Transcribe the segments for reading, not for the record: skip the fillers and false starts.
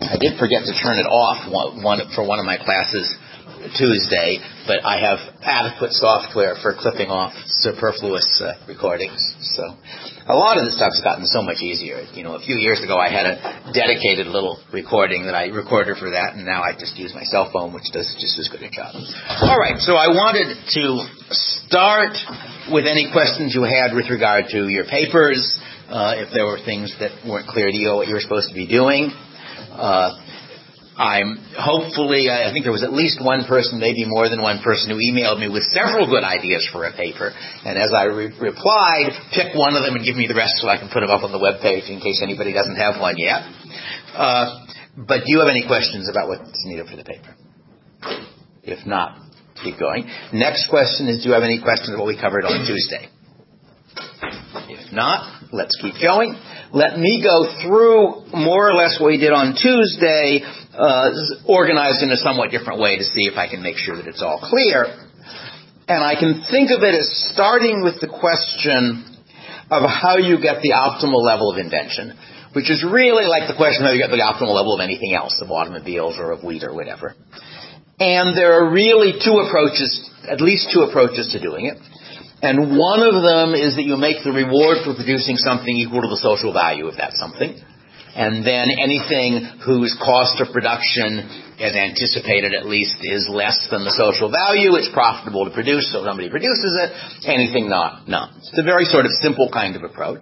I did forget to turn it off for one of my classes Tuesday, but I have adequate software for clipping off superfluous recordings. So a lot of this stuff's gotten so much easier. A few years ago I had a dedicated little recording that I recorded for that, and now I just use my cell phone, which does just as good a job. All right, so I wanted to start with any questions you had with regard to your papers, if there were things that weren't clear to you what you were supposed to be doing. I think there was at least one person, maybe more than one person, who emailed me with several good ideas for a paper. And as I replied, pick one of them and give me the rest so I can put them up on the web page in case anybody doesn't have one yet. But do you have any questions about what's needed for the paper? If not, keep going. Next question is, do you have any questions about what we covered on Tuesday? If not, let's keep going. Let me go through more or less what we did on Tuesday, organized in a somewhat different way to see if I can make sure that it's all clear. And I can think of it as starting with the question of how you get the optimal level of invention, which is really like the question of how you get the optimal level of anything else, of automobiles or of wheat or whatever. And there are really at least two approaches to doing it. And one of them is that you make the reward for producing something equal to the social value of that something. And then anything whose cost of production, as anticipated at least, is less than the social value, it's profitable to produce, so somebody produces it. Anything not. It's a very sort of simple kind of approach.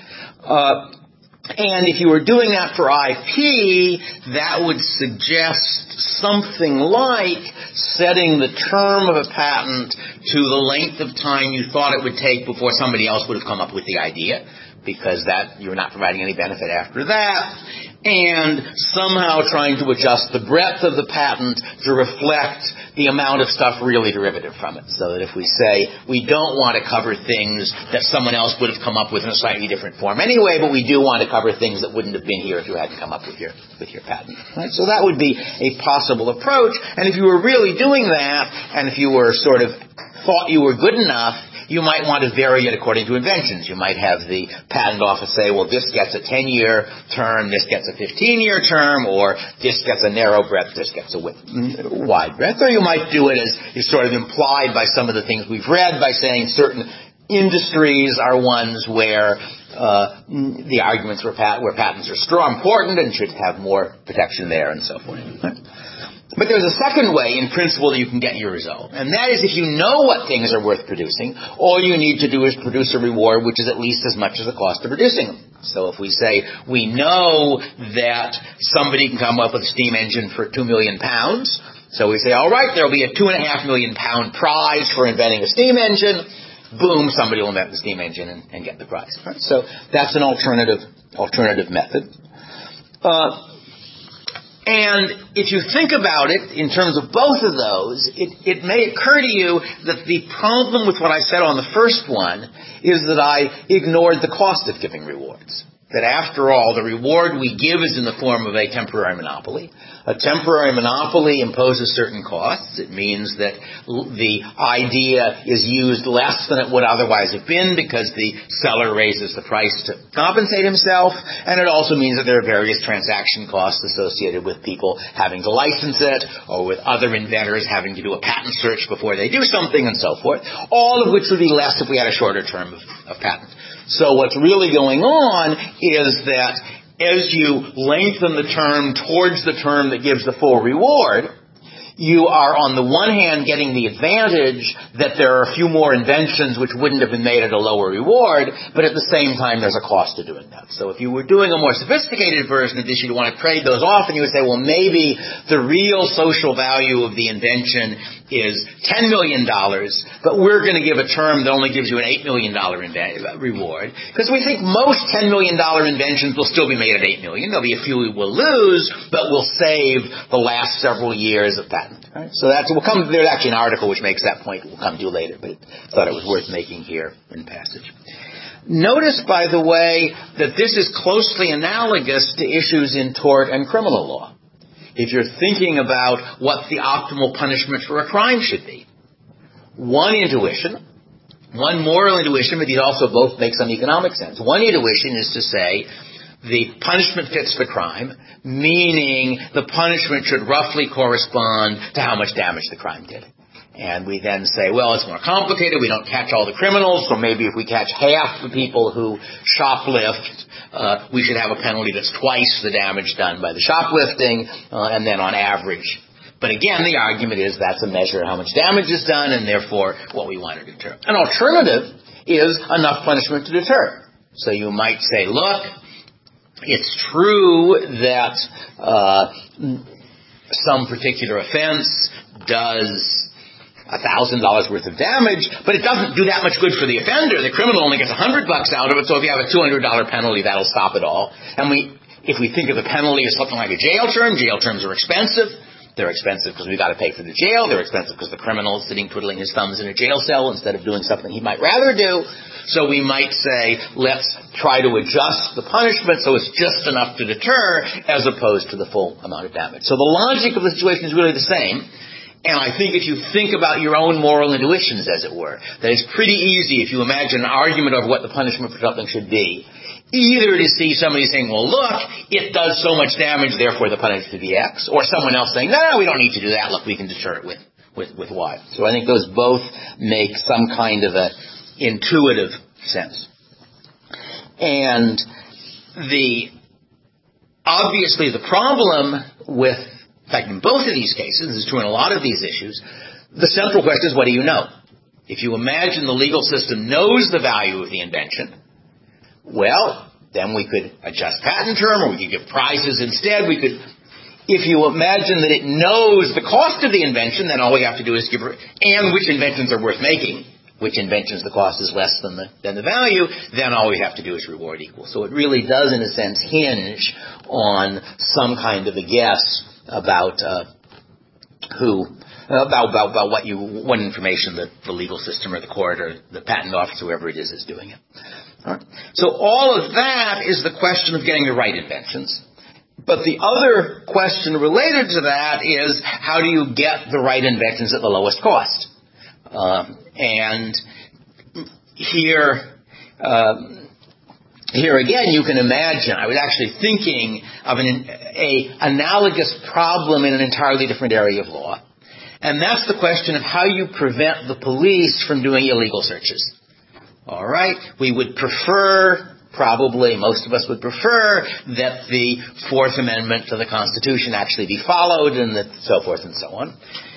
And if you were doing that for IP, that would suggest something like setting the term of a patent to the length of time you thought it would take before somebody else would have come up with the idea, because that you're not providing any benefit after that, and somehow trying to adjust the breadth of the patent to reflect the amount of stuff really derivative from it. So that if we say we don't want to cover things that someone else would have come up with in a slightly different form anyway, but we do want to cover things that wouldn't have been here if you hadn't come up with your patent. Right? So that would be a possible approach. And if you were really doing that, and if you were sort of thought you were good enough, you might want to vary it according to inventions. You might have the patent office say, well, this gets a 10-year term, this gets a 15-year term, or this gets a narrow breadth, this gets a wide breadth. Or you might do it as is sort of implied by some of the things we've read, by saying certain industries are ones where the arguments where patents are strong, important, and should have more protection there, and so forth. But there's a second way, in principle, that you can get your result. And that is if you know what things are worth producing, all you need to do is produce a reward which is at least as much as the cost of producing them. So if we say we know that somebody can come up with a steam engine for £2 million, so we say, all right, there'll be a £2.5 million prize for inventing a steam engine. Boom, somebody will invent the steam engine and get the prize. Right? So that's an alternative method. And if you think about it in terms of both of those, it may occur to you that the problem with what I said on the first one is that I ignored the cost of giving rewards. That after all, the reward we give is in the form of a temporary monopoly. A temporary monopoly imposes certain costs. It means that the idea is used less than it would otherwise have been because the seller raises the price to compensate himself. And it also means that there are various transaction costs associated with people having to license it, or with other inventors having to do a patent search before they do something, and so forth. All of which would be less if we had a shorter term of patent. So what's really going on is that as you lengthen the term towards the term that gives the full reward, you are on the one hand getting the advantage that there are a few more inventions which wouldn't have been made at a lower reward, but at the same time there's a cost to doing that. So if you were doing a more sophisticated version of this, you'd want to trade those off, and you would say, well, maybe the real social value of the invention is $10 million, but we're going to give a term that only gives you an $8 million reward, because we think most $10 million inventions will still be made at $8 million. There'll be a few we will lose, but we'll save the last several years of patent. Right? So there's actually an article which makes that point. We'll come to later, but I thought it was worth making here in passage. Notice, by the way, that this is closely analogous to issues in tort and criminal law. If you're thinking about what the optimal punishment for a crime should be, one moral intuition, but these also both make some economic sense. One intuition is to say, the punishment fits the crime, meaning the punishment should roughly correspond to how much damage the crime did. And we then say, well, it's more complicated. We don't catch all the criminals, so maybe if we catch half the people who shoplift, we should have a penalty that's twice the damage done by the shoplifting, and then on average. But again, the argument is that's a measure of how much damage is done, and therefore what we want to deter. An alternative is enough punishment to deter. So you might say, look, it's true that some particular offense does $1,000 worth of damage, but it doesn't do that much good for the offender. The criminal only gets $100 out of it, so if you have a $200 penalty, that'll stop it all. And if we think of the penalty as something like a jail terms are expensive. They're expensive because we've got to pay for the jail. They're expensive because the criminal is sitting twiddling his thumbs in a jail cell instead of doing something he might rather do. So we might say, let's try to adjust the punishment so it's just enough to deter as opposed to the full amount of damage. So the logic of the situation is really the same. And I think if you think about your own moral intuitions, as it were, that it's pretty easy if you imagine an argument over what the punishment for something should be, either to see somebody saying, well, look, it does so much damage, therefore the punishment should be X, or someone else saying, no, we don't need to do that, look, we can deter it with Y. So I think those both make some kind of a intuitive sense. And obviously the problem with, in fact, in both of these cases, this is true in a lot of these issues, the central question is, what do you know? If you imagine the legal system knows the value of the invention, well, then we could adjust patent term, or we could give prizes instead. If you imagine that it knows the cost of the invention, then all we have to do is give her, and which inventions are worth making, which inventions the cost is less than the value, then all we have to do is reward equal. So it really does, in a sense, hinge on some kind of a guess about what information the legal system or the court or the patent office, whoever it is doing it. All right. So all of that is the question of getting the right inventions. But the other question related to that is, how do you get the right inventions at the lowest cost? And here again, you can imagine, I was actually thinking of an analogous problem in an entirely different area of law. And that's the question of how you prevent the police from doing illegal searches. All right? We would prefer, probably most of us would prefer, that the Fourth Amendment to the Constitution actually be followed and so forth and so on.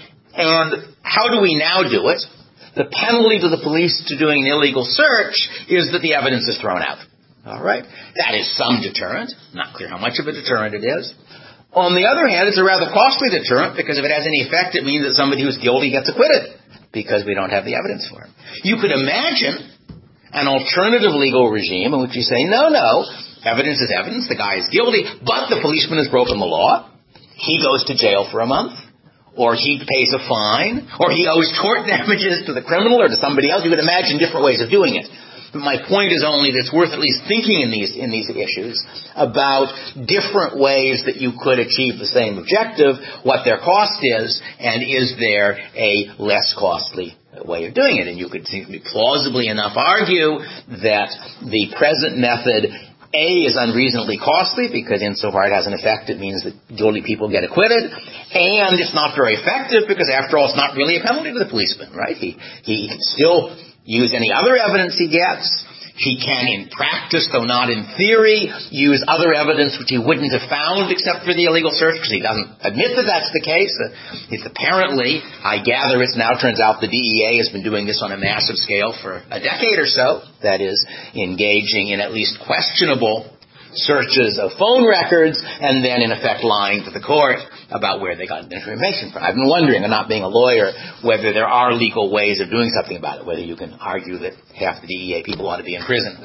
And how do we now do it? The penalty to the police to doing an illegal search is that the evidence is thrown out. All right? That is some deterrent. Not clear how much of a deterrent it is. On the other hand, it's a rather costly deterrent because if it has any effect, it means that somebody who's guilty gets acquitted because we don't have the evidence for him. You could imagine an alternative legal regime in which you say, no, evidence is evidence, the guy is guilty, but the policeman has broken the law. He goes to jail for a month, or he pays a fine, or he owes tort damages to the criminal or to somebody else. You could imagine different ways of doing it. But my point is only that it's worth at least thinking in these issues about different ways that you could achieve the same objective, what their cost is, and is there a less costly way of doing it. And you could plausibly enough argue that the present method, A, is unreasonably costly because insofar it has an effect, it means that guilty people get acquitted, and it's not very effective because, after all, it's not really a penalty to the policeman, right? He can still use any other evidence he gets. He can, in practice, though not in theory, use other evidence which he wouldn't have found except for the illegal search, because he doesn't admit that that's the case. It's apparently, I gather it now turns out the DEA has been doing this on a massive scale for a decade or so, that is, engaging in at least questionable searches of phone records and then, in effect, lying to the court about where they got the information from. I've been wondering, and not being a lawyer, whether there are legal ways of doing something about it, whether you can argue that half the DEA people ought to be in prison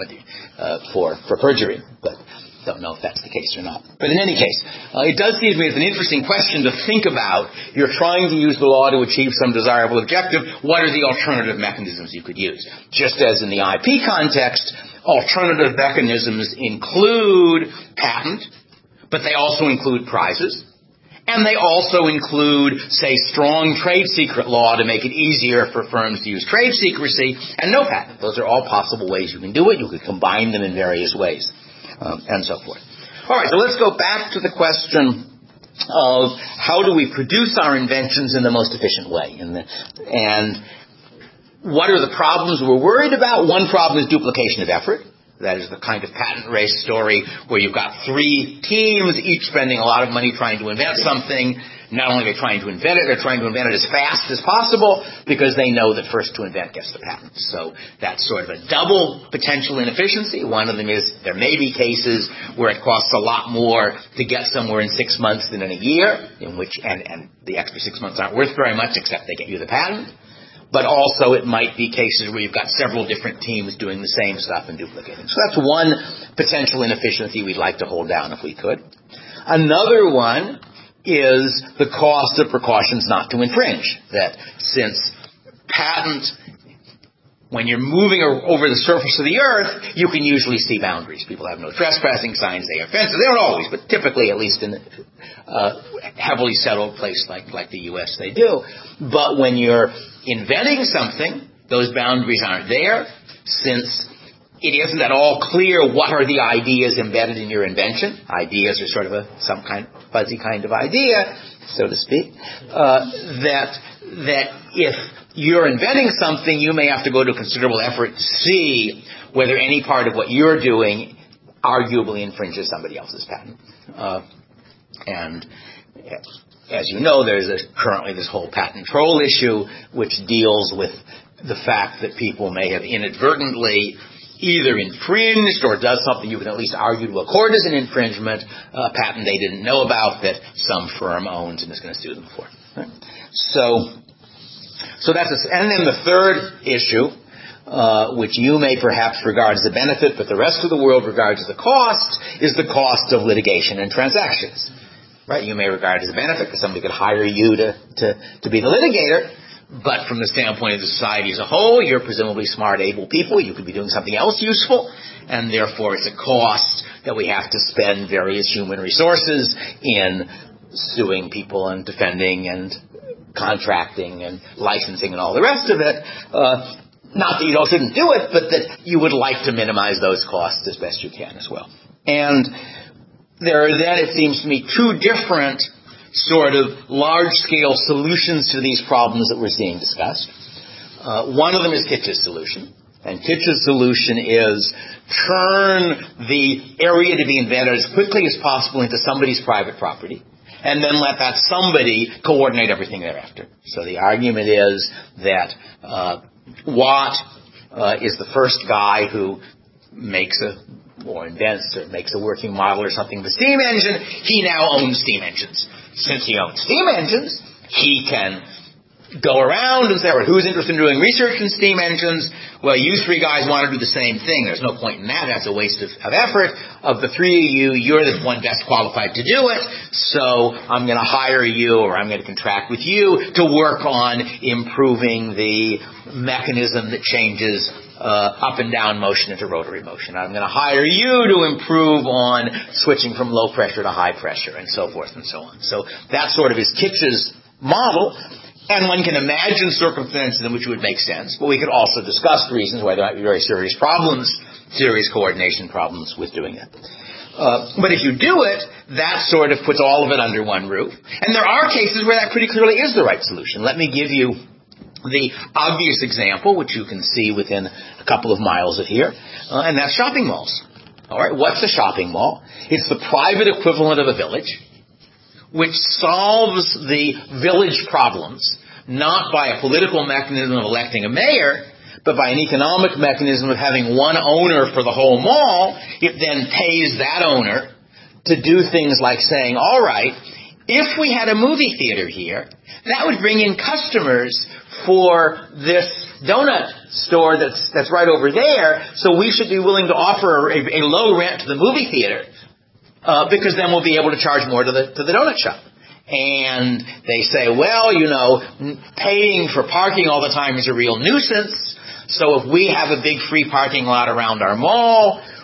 for perjury, but don't know if that's the case or not. But in any case, it does seem to me it's an interesting question to think about. You're trying to use the law to achieve some desirable objective. What are the alternative mechanisms you could use? Just as in the IP context, alternative mechanisms include patent, but they also include prizes. And they also include, say, strong trade secret law to make it easier for firms to use trade secrecy, and no patent. Those are all possible ways you can do it. You could combine them in various ways, and so forth. All right, so let's go back to the question of how do we produce our inventions in the most efficient way. And what are the problems we're worried about? One problem is duplication of effort. That is the kind of patent race story where you've got 3 teams, each spending a lot of money trying to invent something. Not only are they trying to invent it, they're trying to invent it as fast as possible because they know that first to invent gets the patent. So that's sort of a double potential inefficiency. One of them is there may be cases where it costs a lot more to get somewhere in 6 months than in a year, in which and the extra 6 months aren't worth very much except they get you the patent. But also it might be cases where you've got several different teams doing the same stuff and duplicating. So that's one potential inefficiency we'd like to hold down if we could. Another one is the cost of precautions not to infringe. That since patent, when you're moving over the surface of the earth, you can usually see boundaries. People have no trespassing signs, they have fences. They don't always, but typically, at least in a heavily settled place like the U.S., they do. But when you're inventing something, those boundaries aren't there, since it isn't at all clear what are the ideas embedded in your invention. Ideas are sort of some kind fuzzy kind of idea, so to speak, that if you're inventing something, you may have to go to considerable effort to see whether any part of what you're doing arguably infringes somebody else's patent. And as you know, there's currently this whole patent troll issue, which deals with the fact that people may have inadvertently either infringed or does something you can at least argue to a court as an infringement, a patent they didn't know about that some firm owns and is going to sue them for. Right? So that's and then the third issue, which you may perhaps regard as a benefit, but the rest of the world regards as a cost, is the cost of litigation and transactions. Right? You may regard it as a benefit because somebody could hire you to be the litigator, but from the standpoint of the society as a whole, you're presumably smart, able people. You could be doing something else useful, and therefore it's a cost that we have to spend various human resources in suing people and defending and contracting and licensing and all the rest of it. Not that you shouldn't do it, but that you would like to minimize those costs as best you can as well. And there are then, it seems to me, 2 different sort of large-scale solutions to these problems that we're seeing discussed. One of them is Kitch's solution. And Kitch's solution is turn the area to be invented as quickly as possible into somebody's private property, and then let that somebody coordinate everything thereafter. So the argument is that Watt is the first guy who makes or invents or makes a working model or something of a steam engine. He now owns steam engines. Since he owns steam engines, he can go around and say, well, who's interested in doing research in steam engines? Well, you 3 guys want to do the same thing. There's no point in that. That's a waste of effort. Of the 3 of you, you're the one best qualified to do it. So I'm going to hire you, or I'm going to contract with you to work on improving the mechanism that changes up and down motion into rotary motion. I'm going to hire you to improve on switching from low pressure to high pressure, and so forth and so on. So that sort of is Kitch's model. And one can imagine circumstances in which it would make sense, but we could also discuss reasons why there might be very serious problems, serious coordination problems with doing it. But if you do it, that sort of puts all of it under one roof. And there are cases where that pretty clearly is the right solution. Let me give you the obvious example, which you can see within a couple of miles of here, and that's shopping malls. All right, what's a shopping mall? It's the private equivalent of a village, which solves the village problems, not by a political mechanism of electing a mayor, but by an economic mechanism of having one owner for the whole mall. It then pays that owner to do things like saying, all right, if we had a movie theater here, that would bring in customers for this donut store that's right over there, so we should be willing to offer a low rent to the movie theater, because then we'll be able to charge more to the donut shop. And they say, well, paying for parking all the time is a real nuisance, so if we have a big free parking lot around our mall,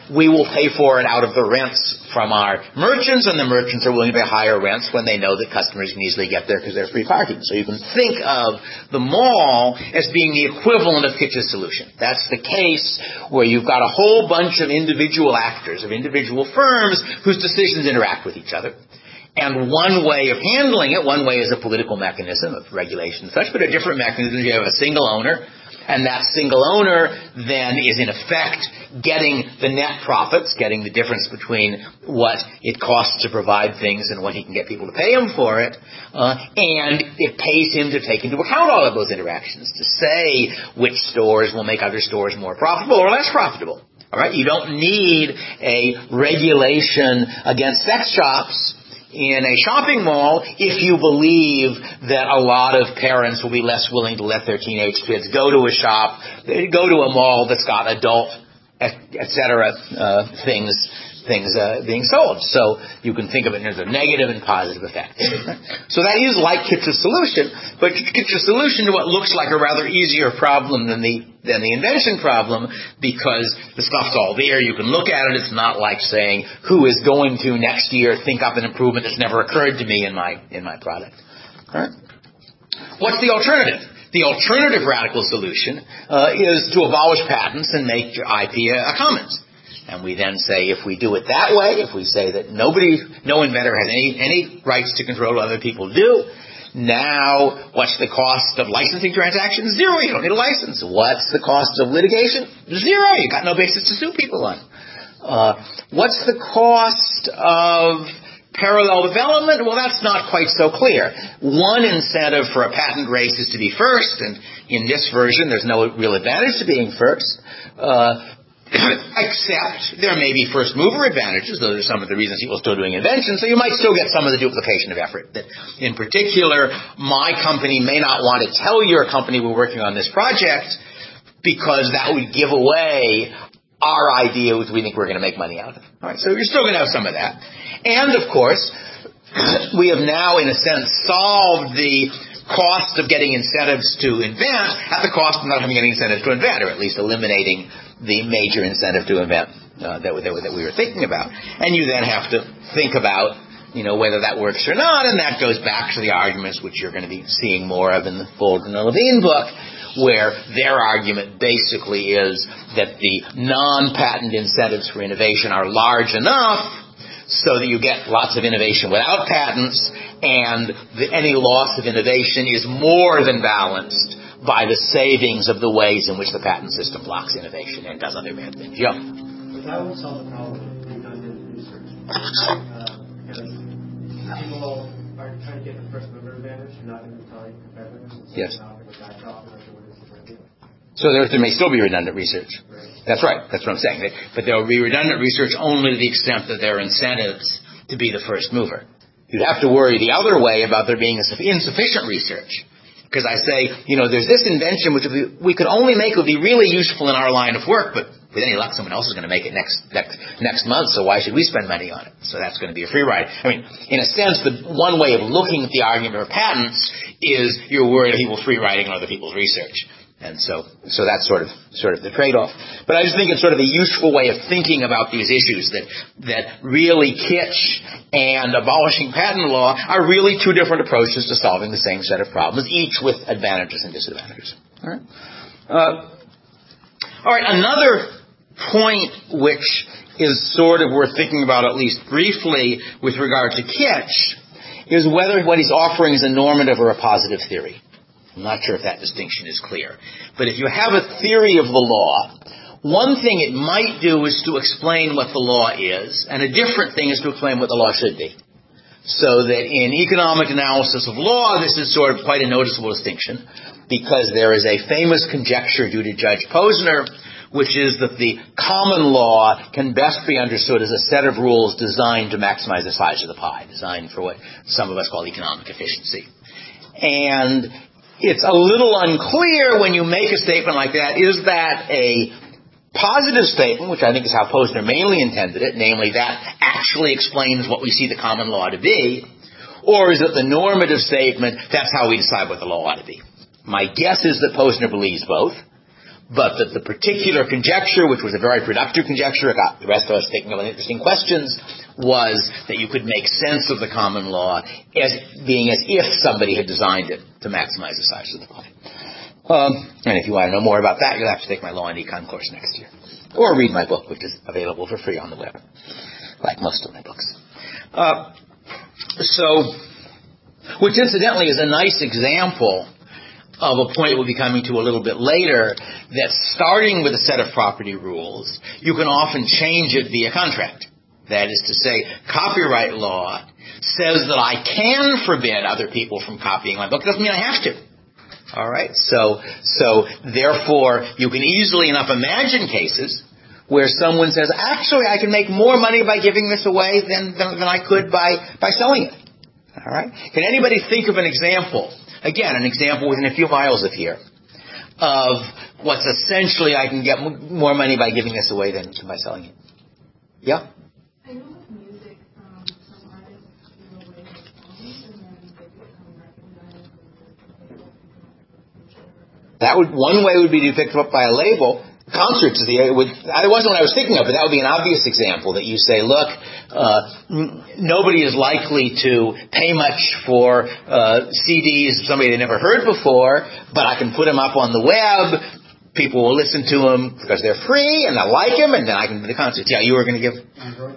we will pay for it out of the rents from our merchants, and the merchants are willing to pay higher rents when they know that customers can easily get there because there's free parking. So you can think of the mall as being the equivalent of Kitch's solution. That's the case where you've got a whole bunch of individual actors, of individual firms whose decisions interact with each other. And one way of handling it, one way is a political mechanism of regulation and such, but a different mechanism is you have a single owner, and that single owner then is in effect getting the net profits, getting the difference between what it costs to provide things and what he can get people to pay him for it, and it pays him to take into account all of those interactions, to say which stores will make other stores more profitable or less profitable. All right? You don't need a regulation against sex shops in a shopping mall if you believe that a lot of parents will be less willing to let their teenage kids go to a shop, go to a mall that's got adult, etc. things being sold. So you can think of it as a negative and positive effect. So that is like Kitch's solution, but Kitch's solution to what looks like a rather easier problem than the invention problem, because the stuff's all there. You can look at it. It's not like saying, who is going to next year think up an improvement that's never occurred to me in my product. All right. What's the alternative? The alternative radical solution is to abolish patents and make your IP a commons. And we then say, if we do it that way, if we say that no inventor has any rights to control what other people do, now what's the cost of licensing transactions? Zero. You don't need a license. What's the cost of litigation? Zero. You got no basis to sue people on. What's the cost of parallel development? Well, that's not quite so clear. One incentive for a patent race is to be first, and in this version, there's no real advantage to being first. Except there may be first mover advantages. Those are some of the reasons people are still doing inventions. So you might still get some of the duplication of effort. That in particular, my company may not want to tell your company we're working on this project because that would give away our idea which we think we're going to make money out of. All right, so you're still going to have some of that. And of course, we have now in a sense solved the cost of getting incentives to invent at the cost of not having any incentive to invent, or at least eliminating the major incentive to invent that we were thinking about. And you then have to think about, whether that works or not, and that goes back to the arguments which you're going to be seeing more of in the Bolden and Levine book, where their argument basically is that the non-patent incentives for innovation are large enough so that you get lots of innovation without patents, and any loss of innovation is more than balanced by the savings of the ways in which the patent system blocks innovation and does other bad things. Yeah. But that would solve the problem of redundant research. Because people are trying to get the first mover advantage and not going to be telling competitors. Yes. So there may still be redundant research. Right. That's right. That's what I'm saying. But there will be redundant research only to the extent that there are incentives to be the first mover. You'd have to worry the other way about there being insufficient research. Because I say, there's this invention which we could only make would be really useful in our line of work, but with any luck, someone else is going to make it next month, so why should we spend money on it? So that's going to be a free ride. I mean, in a sense, the one way of looking at the argument of patents is you're worried people free riding on other people's research. And so that's sort of the trade-off. But I just think it's sort of a useful way of thinking about these issues that really Kitch and abolishing patent law are really two different approaches to solving the same set of problems, each with advantages and disadvantages. All right. All right. Another point which is sort of worth thinking about at least briefly with regard to Kitch is whether what he's offering is a normative or a positive theory. I'm not sure if that distinction is clear. But if you have a theory of the law, one thing it might do is to explain what the law is, and a different thing is to explain what the law should be. So that in economic analysis of law, this is sort of quite a noticeable distinction, because there is a famous conjecture due to Judge Posner, which is that the common law can best be understood as a set of rules designed to maximize the size of the pie, designed for what some of us call economic efficiency. And it's a little unclear when you make a statement like that. Is that a positive statement, which I think is how Posner mainly intended it, namely that actually explains what we see the common law to be, or is it the normative statement, that's how we decide what the law ought to be? My guess is that Posner believes both, but that the particular conjecture, which was a very productive conjecture, it got the rest of us thinking about interesting questions, was that you could make sense of the common law as being as if somebody had designed it to maximize the size of the pie. And if you want to know more about that, you'll have to take my law and econ course next year. Or read my book, which is available for free on the web, like most of my books. Which incidentally is a nice example of a point we'll be coming to a little bit later, that starting with a set of property rules, you can often change it via contract. That is to say, copyright law says that I can forbid other people from copying my book. It doesn't mean I have to. All right? So therefore, you can easily enough imagine cases where someone says, actually, I can make more money by giving this away than I could by selling it. All right? Can anybody think of an example, again, an example within a few miles of here, of what's essentially I can get more money by giving this away than by selling it? Yeah? I know with music, some artists give away their songs and then they become recognized as one way would be to be picked up by a label. Concerts that wasn't what I was thinking of, but that would be an obvious example that you say, look, nobody is likely to pay much for CDs of somebody they never heard before, but I can put them up on the web. People will listen to them because they're free and they'll like them, and then I can do the concerts. Yeah, you were going to give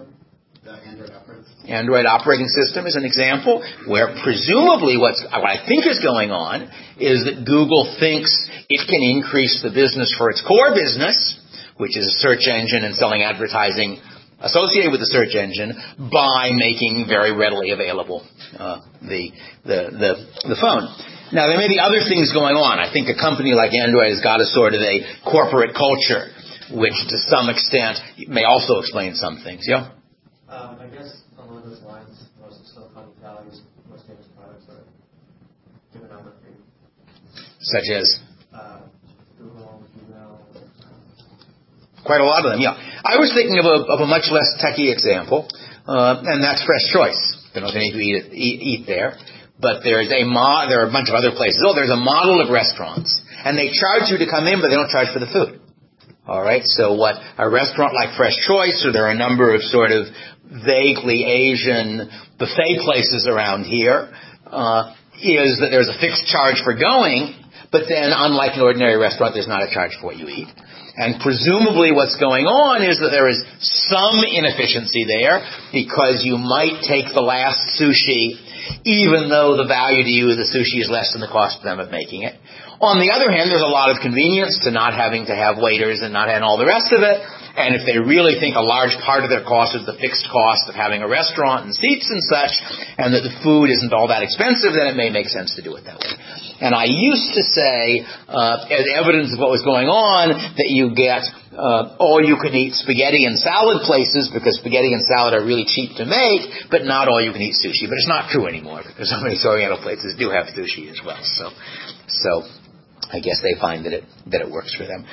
Android operating system is an example where presumably what I think is going on is that Google thinks it can increase the business for its core business, which is a search engine and selling advertising associated with the search engine, by making very readily available the phone. Now, there may be other things going on. I think a company like Android has got a sort of a corporate culture, which to some extent may also explain some things. Yeah? I guess along those lines, most of Silicon Valley's most famous products are given out for free. Such as? Google, Gmail. Quite a lot of them, yeah. I was thinking of a much less techy example, and that's Fresh Choice. I don't know if any of you eat there, but there are a bunch of other places. Oh, there's a model of restaurants, and they charge you to come in, but they don't charge for the food. All right, so what a restaurant like Fresh Choice, or there are a number of sort of vaguely Asian buffet places around here, is that there's a fixed charge for going, but then unlike an ordinary restaurant, there's not a charge for what you eat. And presumably what's going on is that there is some inefficiency there, because you might take the last sushi even though the value to you of the sushi is less than the cost to them of making it. On the other hand, there's a lot of convenience to not having to have waiters and not having all the rest of it. And if they really think a large part of their cost is the fixed cost of having a restaurant and seats and such, and that the food isn't all that expensive, then it may make sense to do it that way. And I used to say, as evidence of what was going on, that you get all-you-can-eat spaghetti and salad places, because spaghetti and salad are really cheap to make, but not all-you-can-eat sushi. But it's not true anymore, because some of these Oriental places do have sushi as well. So I guess they find that it works for them.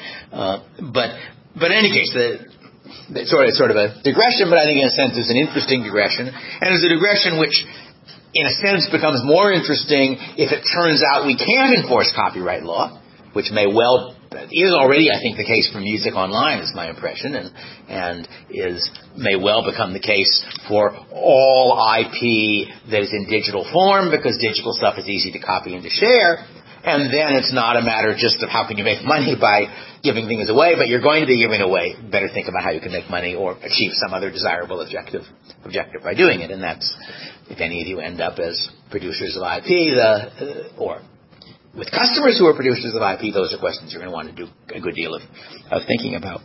But in any case, it's sort of a digression, but I think in a sense it's an interesting digression, and it's a digression which, in a sense, becomes more interesting if it turns out we can't enforce copyright law, which may well is already, I think, the case for music online, is my impression, and may well become the case for all IP that is in digital form, because digital stuff is easy to copy and to share. And then it's not a matter just of how can you make money by giving things away, but you're going to be giving away. Better think about how you can make money or achieve some other desirable objective by doing it. And that's, if any of you end up as producers of IP, or with customers who are producers of IP, those are questions you're going to want to do a good deal of thinking about.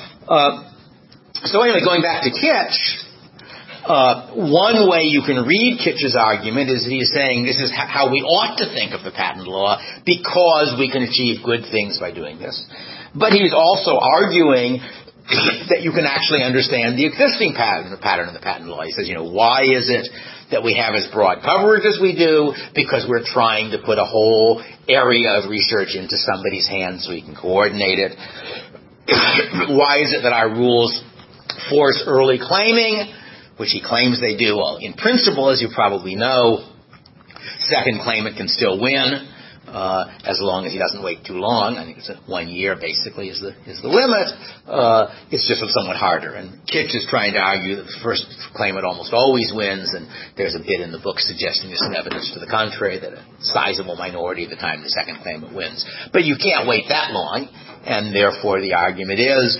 So anyway, going back to Kitch, one way you can read Kitch's argument is that he's saying this is how we ought to think of the patent law, because we can achieve good things by doing this. But he's also arguing that you can actually understand the existing pattern of the patent law. He says, why is it that we have as broad coverage as we do? Because we're trying to put a whole area of research into somebody's hands so we can coordinate it. Why is it that our rules force early claiming, which he claims they do? Well, in principle, as you probably know, second claimant can still win, as long as he doesn't wait too long. I think it's 1 year basically is the limit. It's just somewhat harder. And Kitch is trying to argue that the first claimant almost always wins, and there's a bit in the book suggesting there's some evidence to the contrary, that a sizable minority of the time the second claimant wins. But you can't wait that long, and therefore the argument is,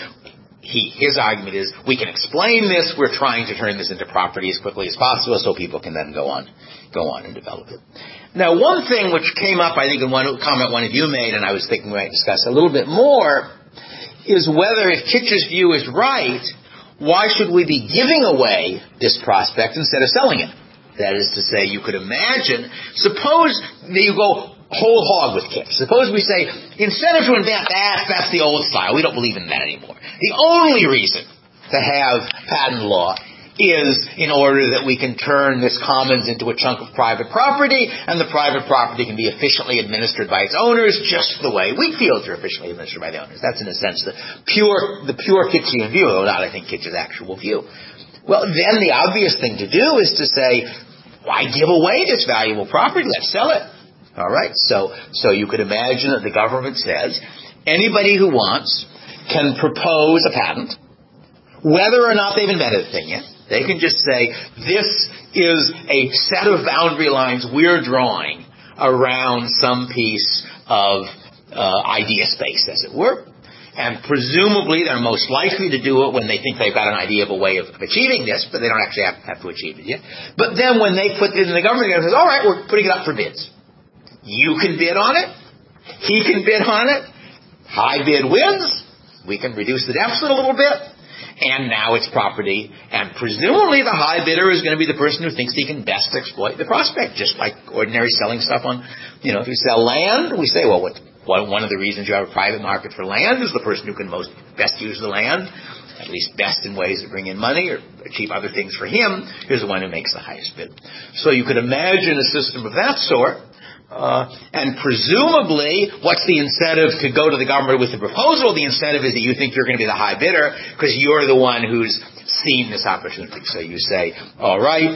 his argument is, we can explain this, we're trying to turn this into property as quickly as possible so people can then go on and develop it. Now, one thing which came up, I think, in one comment one of you made, and I was thinking we might discuss a little bit more, is whether, if Kitch's view is right, why should we be giving away this prospect instead of selling it? That is to say, you could imagine, suppose that you go whole hog with Kitch. Suppose we say, incentive to invent, that's the old style. We don't believe in that anymore. The only reason to have patent law is in order that we can turn this commons into a chunk of private property, and the private property can be efficiently administered by its owners, just the way wheat fields are efficiently administered by the owners. That's, in a sense, the pure Kitchian view, though not, I think, Kitch's actual view. Well, then the obvious thing to do is to say, why give away this valuable property? Let's sell it. All right, so you could imagine that the government says anybody who wants can propose a patent, whether or not they've invented the thing yet. They can just say, this is a set of boundary lines we're drawing around some piece of idea space, as it were. And presumably they're most likely to do it when they think they've got an idea of a way of achieving this, but they don't actually have to achieve it yet. But then when they put it in the government, it says, all right, we're putting it up for bids. You can bid on it. He can bid on it. High bid wins. We can reduce the deficit a little bit. And now it's property. And presumably the high bidder is going to be the person who thinks he can best exploit the prospect, just like ordinary selling stuff on, if you sell land, we say, well, one of the reasons you have a private market for land is the person who can best use the land, at least best in ways that bring in money or achieve other things for him, is the one who makes the highest bid. So you could imagine a system of that sort. And presumably, what's the incentive to go to the government with the proposal? The incentive is that you think you're going to be the high bidder because you're the one who's seen this opportunity. So you say, all right,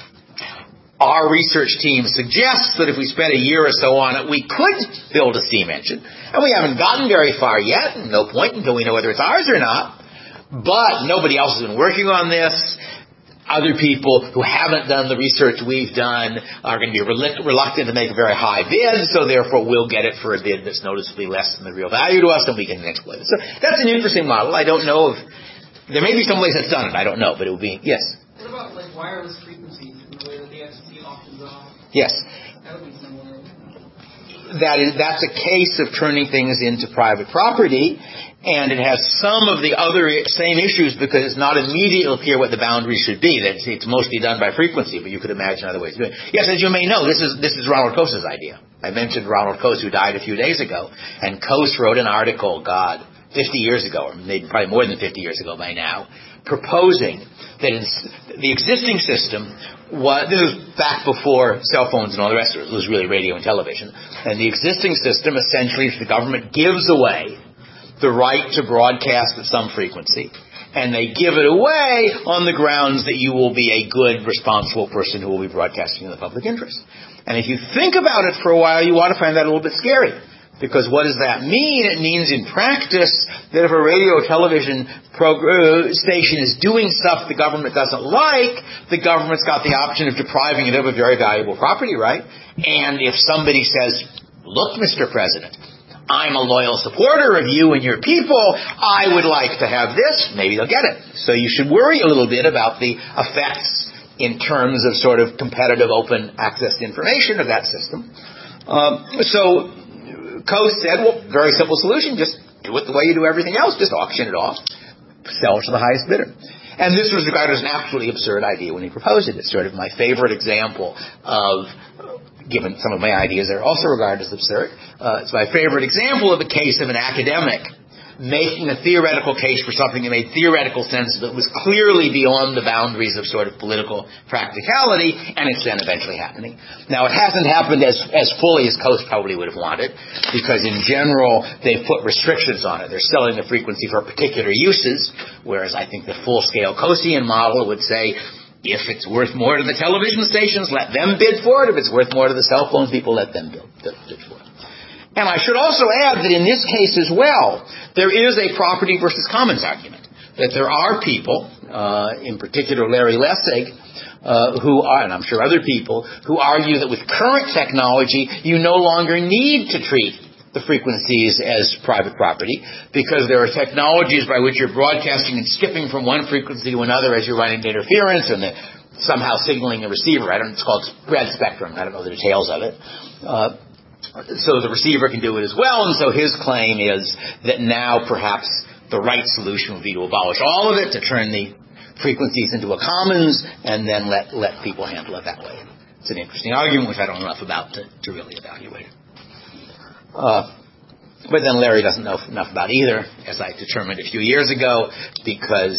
our research team suggests that if we spent a year or so on it, we could build a steam engine. And we haven't gotten very far yet, no point until we know whether it's ours or not. But nobody else has been working on this. Other people who haven't done the research we've done are going to be reluctant to make a very high bid, so therefore we'll get it for a bid that's noticeably less than the real value to us, and we can exploit it. So that's an interesting model. I don't know if there may be some place that's done it. I don't know, but it would be, yes. What about wireless frequencies in the way that the FCC auctions off? Yes. That would be similar. That's a case of turning things into private property. And it has some of the other same issues because it's not immediately clear what the boundaries should be. It's mostly done by frequency, but you could imagine other ways of doing it. Yes, as you may know, this is Ronald Coase's idea. I mentioned Ronald Coase, who died a few days ago, and Coase wrote an article, 50 years ago, or maybe probably more than 50 years ago by now, proposing that in the existing system, this was back before cell phones and all the rest of it. It was really radio and television. And the existing system, essentially, if the government gives away the right to broadcast at some frequency, and they give it away on the grounds that you will be a good, responsible person who will be broadcasting in the public interest. And if you think about it for a while, you ought to find that a little bit scary. Because what does that mean? It means in practice that if a radio or television station is doing stuff the government doesn't like, the government's got the option of depriving it of a very valuable property right. And if somebody says, look, Mr. President, I'm a loyal supporter of you and your people, I would like to have this, maybe they'll get it. So you should worry a little bit about the effects in terms of sort of competitive open access to information of that system. So Coase said, well, very simple solution, just do it the way you do everything else, just auction it off, sell it to the highest bidder. And this was regarded as an absolutely absurd idea when he proposed it. It's sort of my favorite example of, given some of my ideas are also regarded as absurd, it's my favorite example of a case of an academic making a theoretical case for something that made theoretical sense but was clearly beyond the boundaries of sort of political practicality, and it's then eventually happening. Now, it hasn't happened as fully as Coase probably would have wanted, because in general, they've put restrictions on it. They're selling the frequency for particular uses, whereas I think the full-scale Coasean model would say, if it's worth more to the television stations, let them bid for it. If it's worth more to the cell phone people, let them bid for it. And I should also add that in this case as well, there is a property versus commons argument. That there are people, in particular Larry Lessig, who are, and I'm sure other people, who argue that with current technology, you no longer need to treat the frequencies as private property, because there are technologies by which you're broadcasting and skipping from one frequency to another as you're running into interference and somehow signaling the receiver. It's called spread spectrum. I don't know the details of it. So the receiver can do it as well, and so his claim is that now perhaps the right solution would be to abolish all of it, to turn the frequencies into a commons, and then let people handle it that way. It's an interesting argument, which I don't know enough about to really evaluate it. But then Larry doesn't know enough about either, as I determined a few years ago, because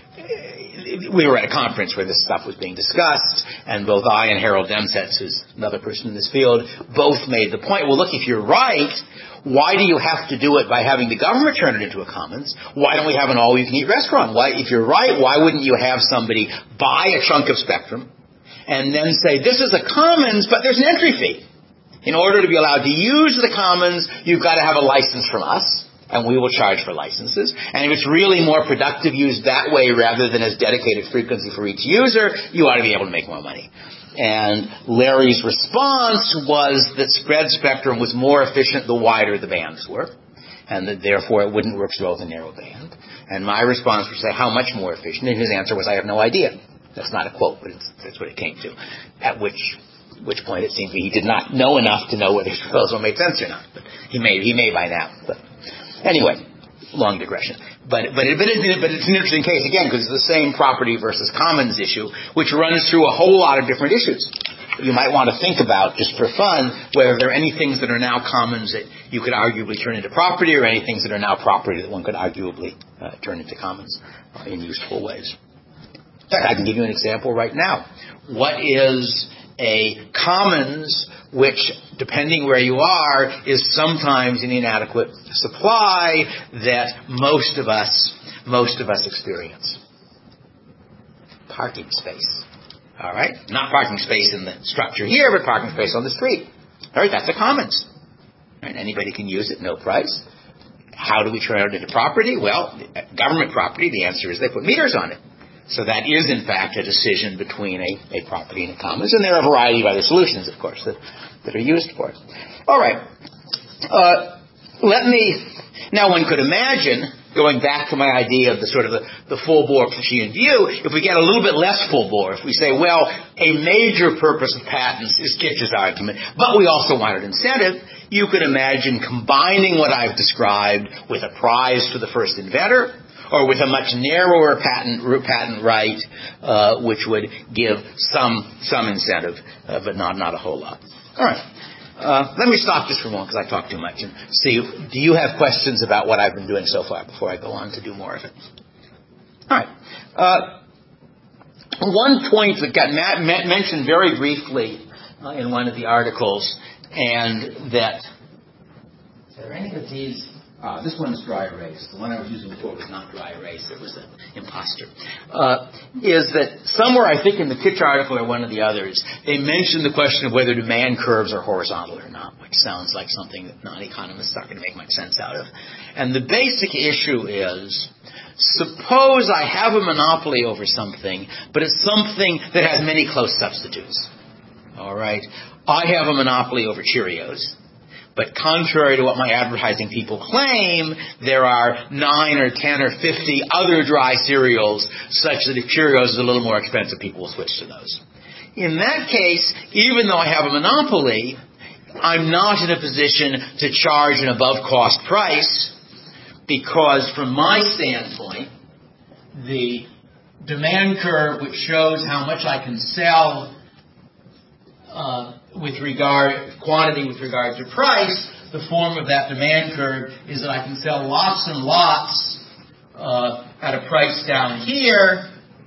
we were at a conference where this stuff was being discussed, and both I and Harold Demsetz, who's another person in this field, both made the point, well, look, if you're right, why do you have to do it by having the government turn it into a commons? Why don't we have an all-you-can-eat restaurant? If you're right, why wouldn't you have somebody buy a chunk of spectrum and then say, this is a commons, but there's an entry fee. In order to be allowed to use the commons, you've got to have a license from us, and we will charge for licenses. And if it's really more productive used that way rather than as dedicated frequency for each user, you ought to be able to make more money. And Larry's response was that spread spectrum was more efficient the wider the bands were, and that therefore it wouldn't work so well with a narrow band. And my response was to say, how much more efficient? And his answer was, I have no idea. That's not a quote, but that's what it came to. At which point it seemed to me he did not know enough to know whether his proposal made sense or not. But he may by now. But anyway, long digression. But it's an interesting case, again, because it's the same property versus commons issue, which runs through a whole lot of different issues. You might want to think about, just for fun, whether there are any things that are now commons that you could arguably turn into property, or any things that are now property that one could arguably turn into commons in useful ways. In fact, I can give you an example right now. What is a commons which, depending where you are, is sometimes an inadequate supply that most of us experience? Parking space. All right? Not parking space in the structure here, but parking space on the street. All right, that's a commons. All right, anybody can use it, no price. How do we turn it into property? Well, government property, the answer is they put meters on it. So that is, in fact, a decision between a property and a commons. And there are a variety of other solutions, of course, that are used for it. All right. Now one could imagine, going back to my idea of the full-bore Fouchian view, if we get a little bit less full-bore, if we say, well, a major purpose of patents is Kitch's argument, but we also want an incentive, you could imagine combining what I've described with a prize for the first inventor, or with a much narrower patent right, which would give some incentive, but not a whole lot. All right. Let me stop just for a moment because I talk too much and see, do you have questions about what I've been doing so far before I go on to do more of it? All right. One point that got mentioned very briefly in one of the articles, and that, are there any of these? This one is dry erase. The one I was using before was not dry erase. It was an imposter. Is that somewhere, I think in the Kitch article or one of the others, they mentioned the question of whether demand curves are horizontal or not, which sounds like something that non-economists aren't going to make much sense out of. And the basic issue is, suppose I have a monopoly over something, but it's something that has many close substitutes. All right? I have a monopoly over Cheerios. But contrary to what my advertising people claim, there are 9 or 10 or 50 other dry cereals such that if Cheerios is a little more expensive, people will switch to those. In that case, even though I have a monopoly, I'm not in a position to charge an above-cost price because from my standpoint, the demand curve, which shows how much I can sell quantity with regard to price, the form of that demand curve is that I can sell lots and lots at a price down here,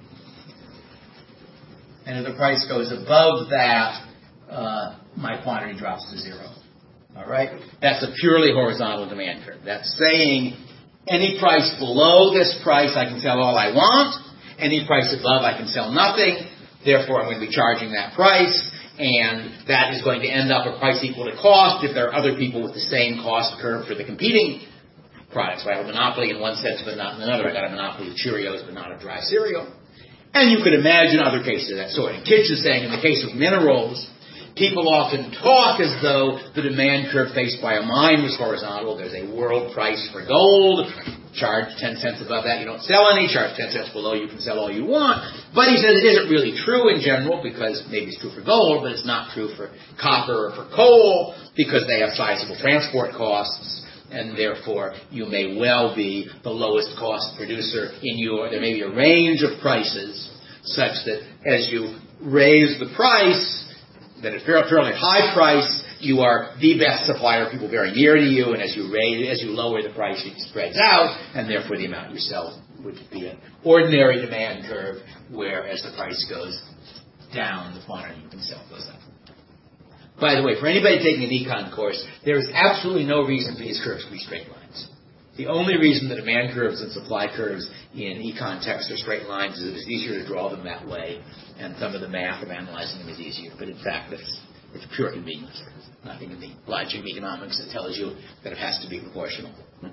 and if the price goes above that, my quantity drops to zero. All right? That's a purely horizontal demand curve. That's saying any price below this price I can sell all I want, any price above I can sell nothing. therefore I'm going to be charging that price, and that is going to end up a price equal to cost if there are other people with the same cost curve for the competing products. So I have a monopoly in one sense but not in another. I got a monopoly of Cheerios but not of dry cereal. And you could imagine other cases of that sort. And Kitch is saying in the case of minerals, people often talk as though the demand curve faced by a mine was horizontal. There's a world price for gold. Charge 10 cents above that, you don't sell any. Charge 10 cents below, you can sell all you want. But he says it isn't really true in general, because maybe it's true for gold, but it's not true for copper or for coal, because they have sizable transport costs, and therefore you may well be the lowest cost producer in there may be a range of prices such that as you raise the price, that at a fairly high price, you are the best supplier, people very near to you, and as you lower the price, it spreads out, and therefore the amount you sell would be an ordinary demand curve, where as the price goes down, the quantity you can sell goes up. By the way, for anybody taking an econ course, there is absolutely no reason for these curves to be straight lines. The only reason the demand curves and supply curves in econ text are straight lines is that it's easier to draw them that way, and some of the math of analyzing them is easier. But in fact, it's pure convenience. There's nothing in the logic of economics that tells you that it has to be proportional.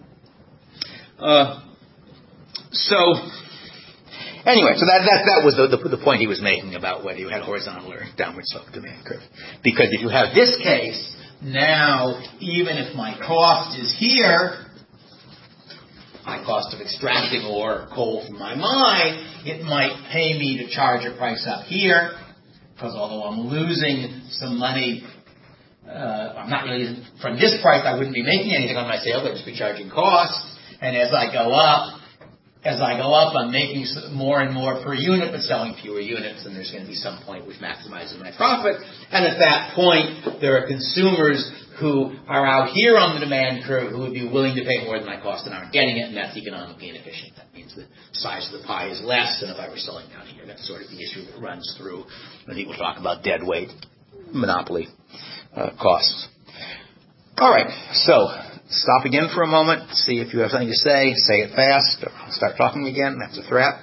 Anyway, so that was the point he was making about whether you had horizontal or downward slope demand curve. Because if you have this case, now even if my cost is here, my cost of extracting ore or coal from my mine, it might pay me to charge a price up here, because although I'm losing some money, I'm not really, from this price I wouldn't be making anything on my sales, I'd just be charging costs, and as I go up, I'm making more and more per unit, but selling fewer units, and there's going to be some point which maximizes my profit. And at that point, there are consumers who are out here on the demand curve who would be willing to pay more than my cost and aren't getting it, and that's economically inefficient. That means the size of the pie is less than if I were selling down here. That's sort of the issue that runs through when people talk about dead weight monopoly costs. All right, so stop again for a moment, see if you have something to say it fast, or start talking again, that's a threat.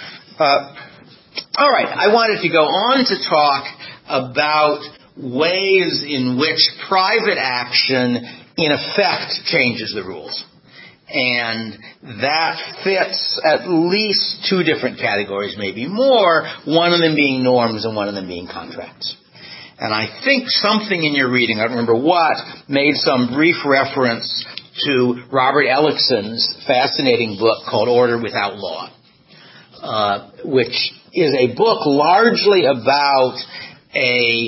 All right, I wanted to go on to talk about ways in which private action, in effect, changes the rules. And that fits at least two different categories, maybe more, one of them being norms and one of them being contracts. And I think something in your reading, I don't remember what, made some brief reference to Robert Ellickson's fascinating book called Order Without Law, which is a book largely about a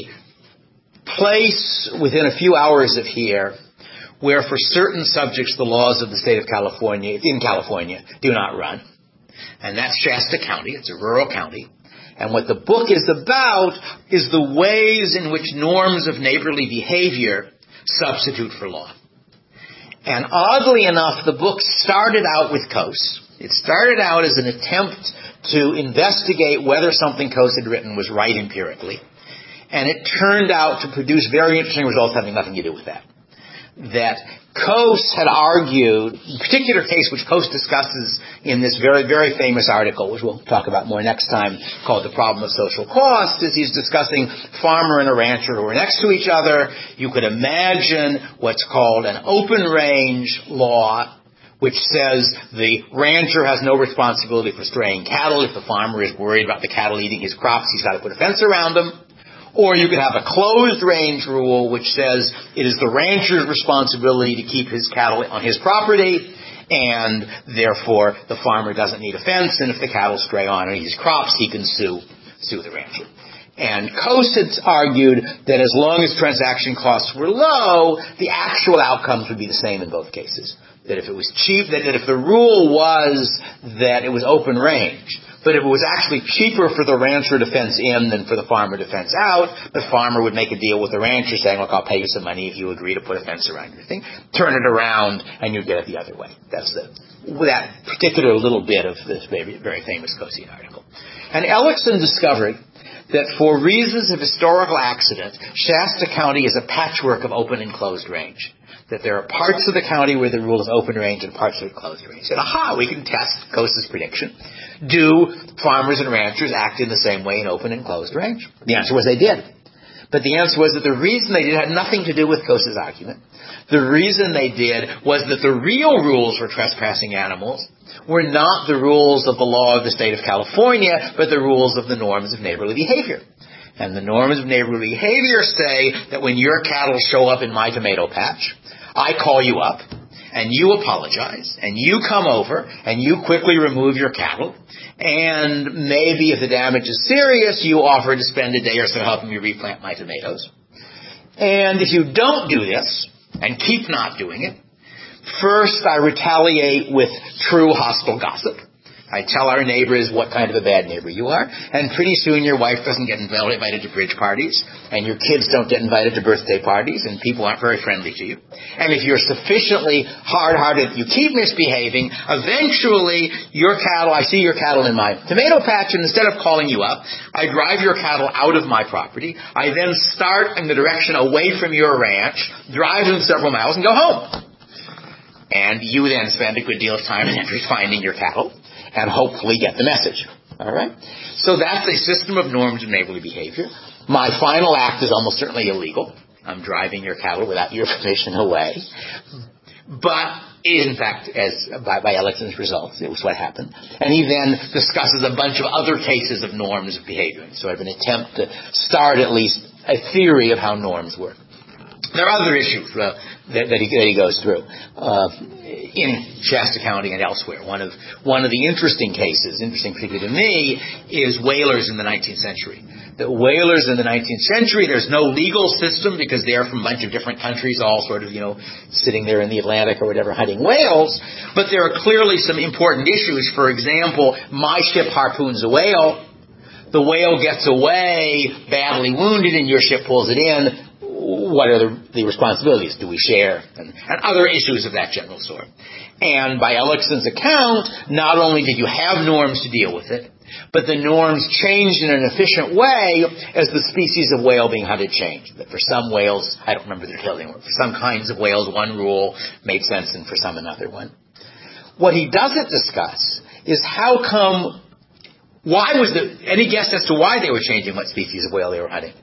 place within a few hours of here where for certain subjects the laws of the state of California, in California, do not run. And that's Shasta County. It's a rural county. And what the book is about is the ways in which norms of neighborly behavior substitute for law. And oddly enough, the book started out with Coase. It started out as an attempt to investigate whether something Coase had written was right empirically. And it turned out to produce very interesting results having nothing to do with that. That Coase had argued, a particular case which Coase discusses in this very, very famous article, which we'll talk about more next time, called The Problem of Social Cost, is he's discussing farmer and a rancher who are next to each other. You could imagine what's called an open range law, which says the rancher has no responsibility for straying cattle. If the farmer is worried about the cattle eating his crops, he's got to put a fence around them. Or you could have a closed range rule which says it is the rancher's responsibility to keep his cattle on his property, and therefore the farmer doesn't need a fence, and if the cattle stray on and eat his crops, he can sue the rancher. And Coase had argued that as long as transaction costs were low, the actual outcomes would be the same in both cases. That if it was cheap, that if the rule was that it was open range, but if it was actually cheaper for the rancher to fence in than for the farmer to fence out, the farmer would make a deal with the rancher saying, look, I'll pay you some money if you agree to put a fence around your thing. Turn it around and you get it the other way. That's that particular little bit of this very, very famous Coasean article. And Ellickson discovered that for reasons of historical accident, Shasta County is a patchwork of open and closed range. that there are parts of the county where the rule is open range and parts of it closed range. And we can test Coase's prediction. Do farmers and ranchers act in the same way in open and closed range? The answer was they did. But the answer was that the reason they did had nothing to do with Coase's argument. The reason they did was that the real rules for trespassing animals were not the rules of the law of the state of California, but the rules of the norms of neighborly behavior. And the norms of neighborly behavior say that when your cattle show up in my tomato patch, I call you up, and you apologize, and you come over, and you quickly remove your cattle, and maybe if the damage is serious, you offer to spend a day or so helping me replant my tomatoes. And if you don't do this, and keep not doing it, first I retaliate with true hostile gossip. I tell our neighbors what kind of a bad neighbor you are, and pretty soon your wife doesn't get invited to bridge parties, and your kids don't get invited to birthday parties, and people aren't very friendly to you. And if you're sufficiently hard-hearted, you keep misbehaving, eventually your cattle, I see your cattle in my tomato patch, and instead of calling you up, I drive your cattle out of my property. I then start in the direction away from your ranch, drive them several miles, and go home. And you then spend a good deal of time and effort finding your cattle, and hopefully get the message. All right? So that's a system of norms of neighborly behavior. My final act is almost certainly illegal. I'm driving your cattle without your permission away. But in fact, as by Ellickson's results, it was what happened. And he then discusses a bunch of other cases of norms of behavior. So I have an attempt to start at least a theory of how norms work. There are other issues that he goes through in Shasta County and elsewhere. One of the interesting cases, interesting particularly to me, is whalers in the 19th century. The whalers in the 19th century, there's no legal system because they're from a bunch of different countries, all sort of, sitting there in the Atlantic or whatever hunting whales. But there are clearly some important issues. For example, my ship harpoons a whale. The whale gets away badly wounded and your ship pulls it in. What are the responsibilities? Do we share? And other issues of that general sort. And by Ellickson's account, not only did you have norms to deal with it, but the norms changed in an efficient way as the species of whale being hunted changed. That for some whales, I don't remember the details anymore, for some kinds of whales, one rule made sense, and for some another one. What he doesn't discuss is any guess as to why they were changing what species of whale they were hunting?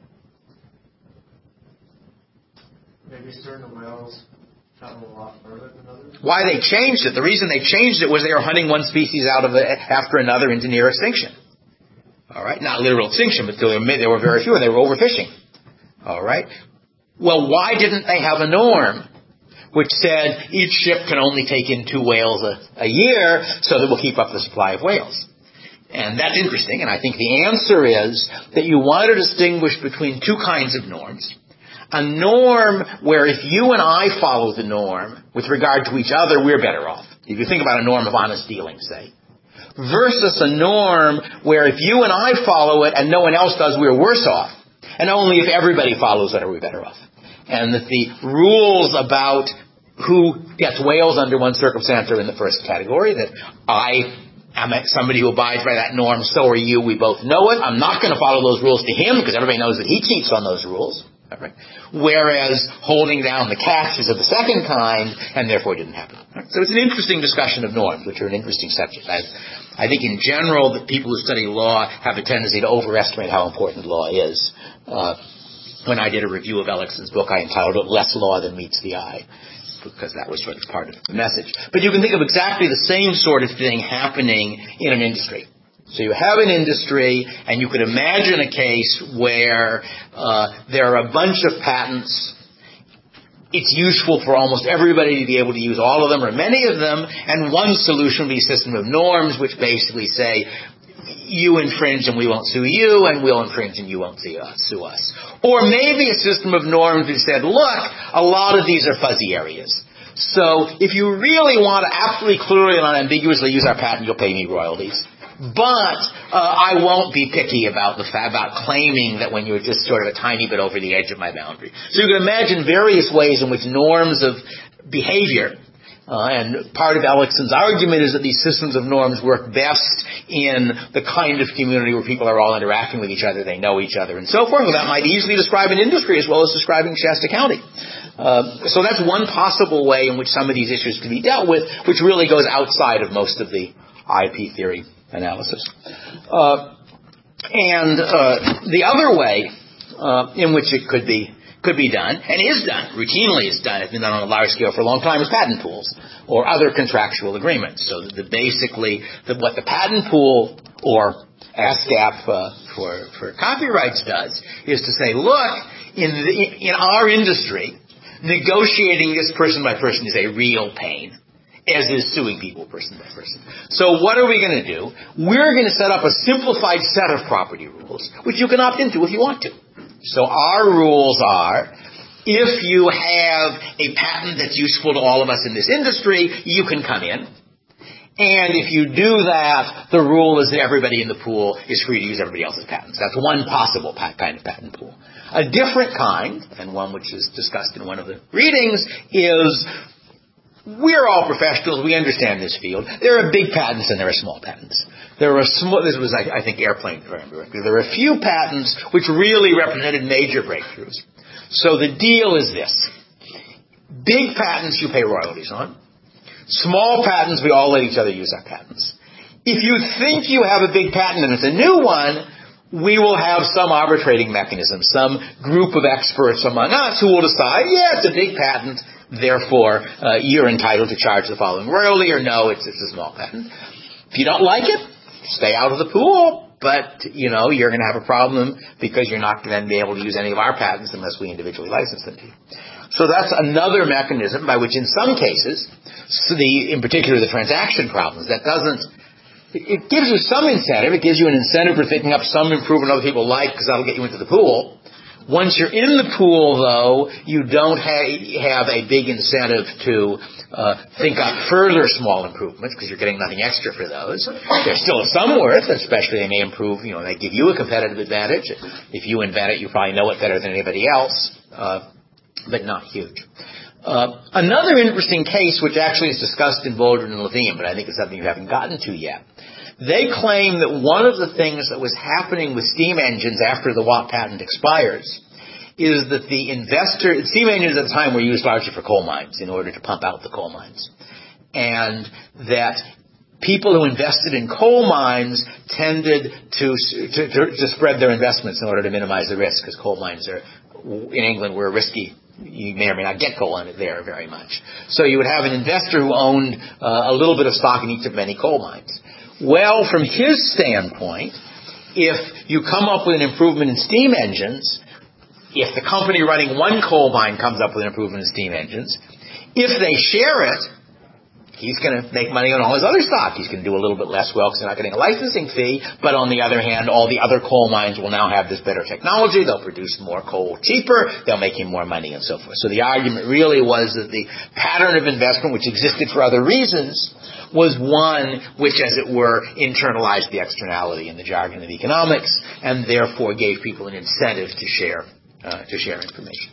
Maybe certain whales travel a lot further than others. Why they changed it? The reason they changed it was they were hunting one species after another into near extinction. All right, not literal extinction, but there were very few, and they were overfishing. All right. Well, why didn't they have a norm which said each ship can only take in 2 whales a year, so that we'll keep up the supply of whales? And that's interesting, and I think the answer is that you want to distinguish between 2 kinds of norms. A norm where if you and I follow the norm with regard to each other, we're better off. If you think about a norm of honest dealing, say. Versus a norm where if you and I follow it and no one else does, we're worse off. And only if everybody follows it are we better off. And that the rules about who gets whales under one circumstance are in the first category. That I am somebody who abides by that norm, so are you, we both know it. I'm not going to follow those rules to him because everybody knows that he cheats on those rules. Right. Whereas holding down the catch is of the second kind, and therefore it didn't happen. Right. So it's an interesting discussion of norms, which are an interesting subject. I think in general that people who study law have a tendency to overestimate how important law is. When I did a review of Ellickson's book, I entitled it Less Law Than Meets the Eye, because that was sort of part of the message. But you can think of exactly the same sort of thing happening in an industry. So you have an industry, and you could imagine a case where there are a bunch of patents. It's useful for almost everybody to be able to use all of them or many of them, and one solution would be a system of norms which basically say, you infringe and we won't sue you, and we'll infringe and you won't sue us. Or maybe a system of norms which said, look, a lot of these are fuzzy areas. So if you really want to absolutely clearly and unambiguously use our patent, you'll pay me royalties. But I won't be picky about claiming that when you're just sort of a tiny bit over the edge of my boundary. So you can imagine various ways in which norms of behavior, and part of Ellickson's argument is that these systems of norms work best in the kind of community where people are all interacting with each other, they know each other, and so forth. Well, that might easily describe an industry as well as describing Shasta County. So that's one possible way in which some of these issues can be dealt with, which really goes outside of most of the IP theory analysis. And the other way in which it could be done, and routinely is done, it's been done on a large scale for a long time, is patent pools or other contractual agreements. So what the patent pool or ASCAP for copyrights does is to say, look, in our industry, negotiating this person by person is a real pain, as is suing people person by person. So what are we going to do? We're going to set up a simplified set of property rules, which you can opt into if you want to. So our rules are, if you have a patent that's useful to all of us in this industry, you can come in. And if you do that, the rule is that everybody in the pool is free to use everybody else's patents. That's one possible kind of patent pool. A different kind, and one which is discussed in one of the readings, is we're all professionals. We understand this field. There are big patents and there are small patents. There are this was, I think, airplane, if I remember correctly. There are a few patents which really represented major breakthroughs. So the deal is this. Big patents you pay royalties on. Small patents, we all let each other use our patents. If you think you have a big patent and it's a new one, we will have some arbitrating mechanism, some group of experts among us who will decide, yeah, it's a big patent, therefore you're entitled to charge the following royalty, or no, it's a small patent. If you don't like it, stay out of the pool, but, you're going to have a problem because you're not going to then be able to use any of our patents unless we individually license them to you. So that's another mechanism by which in some cases, in particular the transaction problems, it gives you some incentive. It gives you an incentive for picking up some improvement other people like because that'll get you into the pool. Once you're in the pool, though, you don't have a big incentive to think up further small improvements because you're getting nothing extra for those. They're still of some worth, especially they may improve, they give you a competitive advantage. If you invent it, you probably know it better than anybody else, but not huge. Another interesting case, which actually is discussed in Waldron and Levine, but I think it's something you haven't gotten to yet. They claim that one of the things that was happening with steam engines after the Watt patent expires is that steam engines at the time were used largely for coal mines in order to pump out the coal mines. And that people who invested in coal mines tended to spread their investments in order to minimize the risk, because coal mines in England were risky. You may or may not get coal in it there very much. So you would have an investor who owned a little bit of stock in each of many coal mines. Well, from his standpoint, if you come up with an improvement in steam engines, if the company running one coal mine comes up with an improvement in steam engines, if they share it, he's going to make money on all his other stock. He's going to do a little bit less well because they're not getting a licensing fee. But on the other hand, all the other coal mines will now have this better technology. They'll produce more coal cheaper. They'll make him more money and so forth. So the argument really was that the pattern of investment, which existed for other reasons, was one which, as it were, internalized the externality in the jargon of economics and therefore gave people an incentive to share information.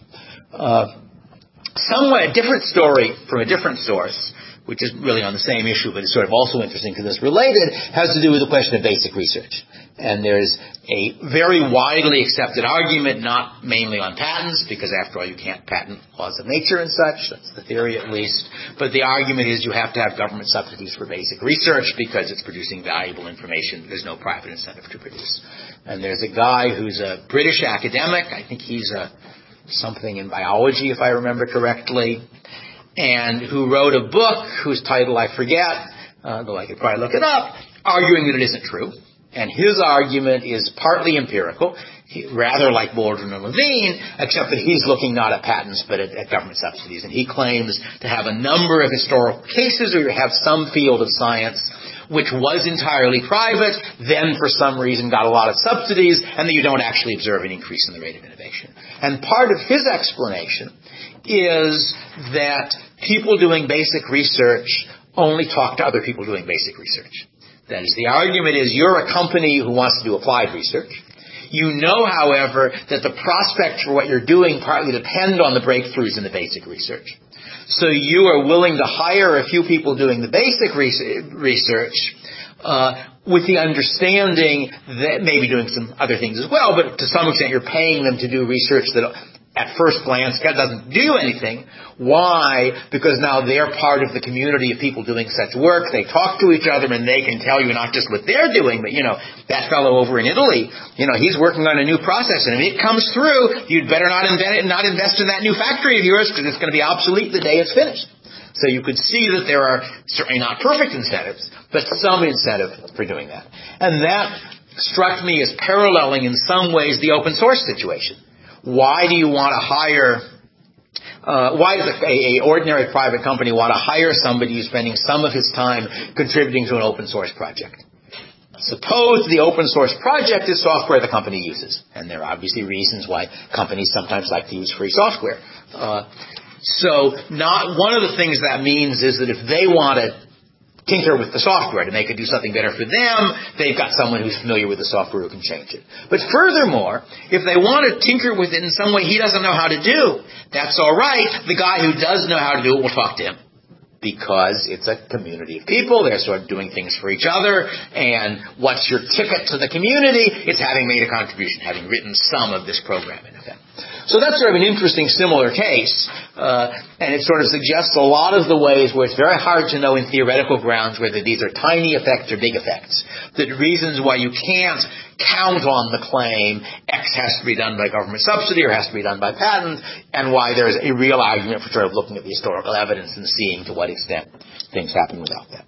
Somewhat a different story from a different source, which is really on the same issue, but it's sort of also interesting because it's related, has to do with the question of basic research. And there's a very widely accepted argument, not mainly on patents, because after all you can't patent laws of nature and such, that's the theory at least, but the argument is you have to have government subsidies for basic research because it's producing valuable information there's no private incentive to produce. And there's a guy who's a British academic, I think he's something in biology if I remember correctly, and who wrote a book whose title I forget, though I could probably look it up, arguing that it isn't true. And his argument is partly empirical, rather like Waldron and Levine, except that he's looking not at patents but at government subsidies. And he claims to have a number of historical cases where you have some field of science which was entirely private, then for some reason got a lot of subsidies, and that you don't actually observe an increase in the rate of innovation. And part of his explanation is that people doing basic research only talk to other people doing basic research. That is, the argument is you're a company who wants to do applied research. You know, however, that the prospects for what you're doing partly depend on the breakthroughs in the basic research. So you are willing to hire a few people doing the basic research with the understanding that maybe doing some other things as well, but to some extent you're paying them to do research that at first glance, doesn't do anything. Why? Because now they're part of the community of people doing such work. They talk to each other, and they can tell you not just what they're doing, but, that fellow over in Italy, he's working on a new process, and if it comes through, you'd better not invest in that new factory of yours, because it's going to be obsolete the day it's finished. So you could see that there are certainly not perfect incentives, but some incentive for doing that. And that struck me as paralleling in some ways the open source situation. Why do you want to hire, why does a ordinary private company want to hire somebody who's spending some of his time contributing to an open source project? Suppose the open source project is software the company uses. And there are obviously reasons why companies sometimes like to use free software. So one of the things that means is that if they want to tinker with the software to make it do something better for them, they've got someone who's familiar with the software who can change it. But furthermore, if they want to tinker with it in some way he doesn't know how to do, that's all right. The guy who does know how to do it will talk to him, because it's a community of people. They're sort of doing things for each other. And what's your ticket to the community? It's having made a contribution, having written some of this program, in effect. So that's sort of an interesting similar case. And it sort of suggests a lot of the ways where it's very hard to know in theoretical grounds whether these are tiny effects or big effects. The reasons why you can't count on the claim X has to be done by government subsidy or has to be done by patent, and why there's a real argument for sort of looking at the historical evidence and seeing to what extent things happen without that.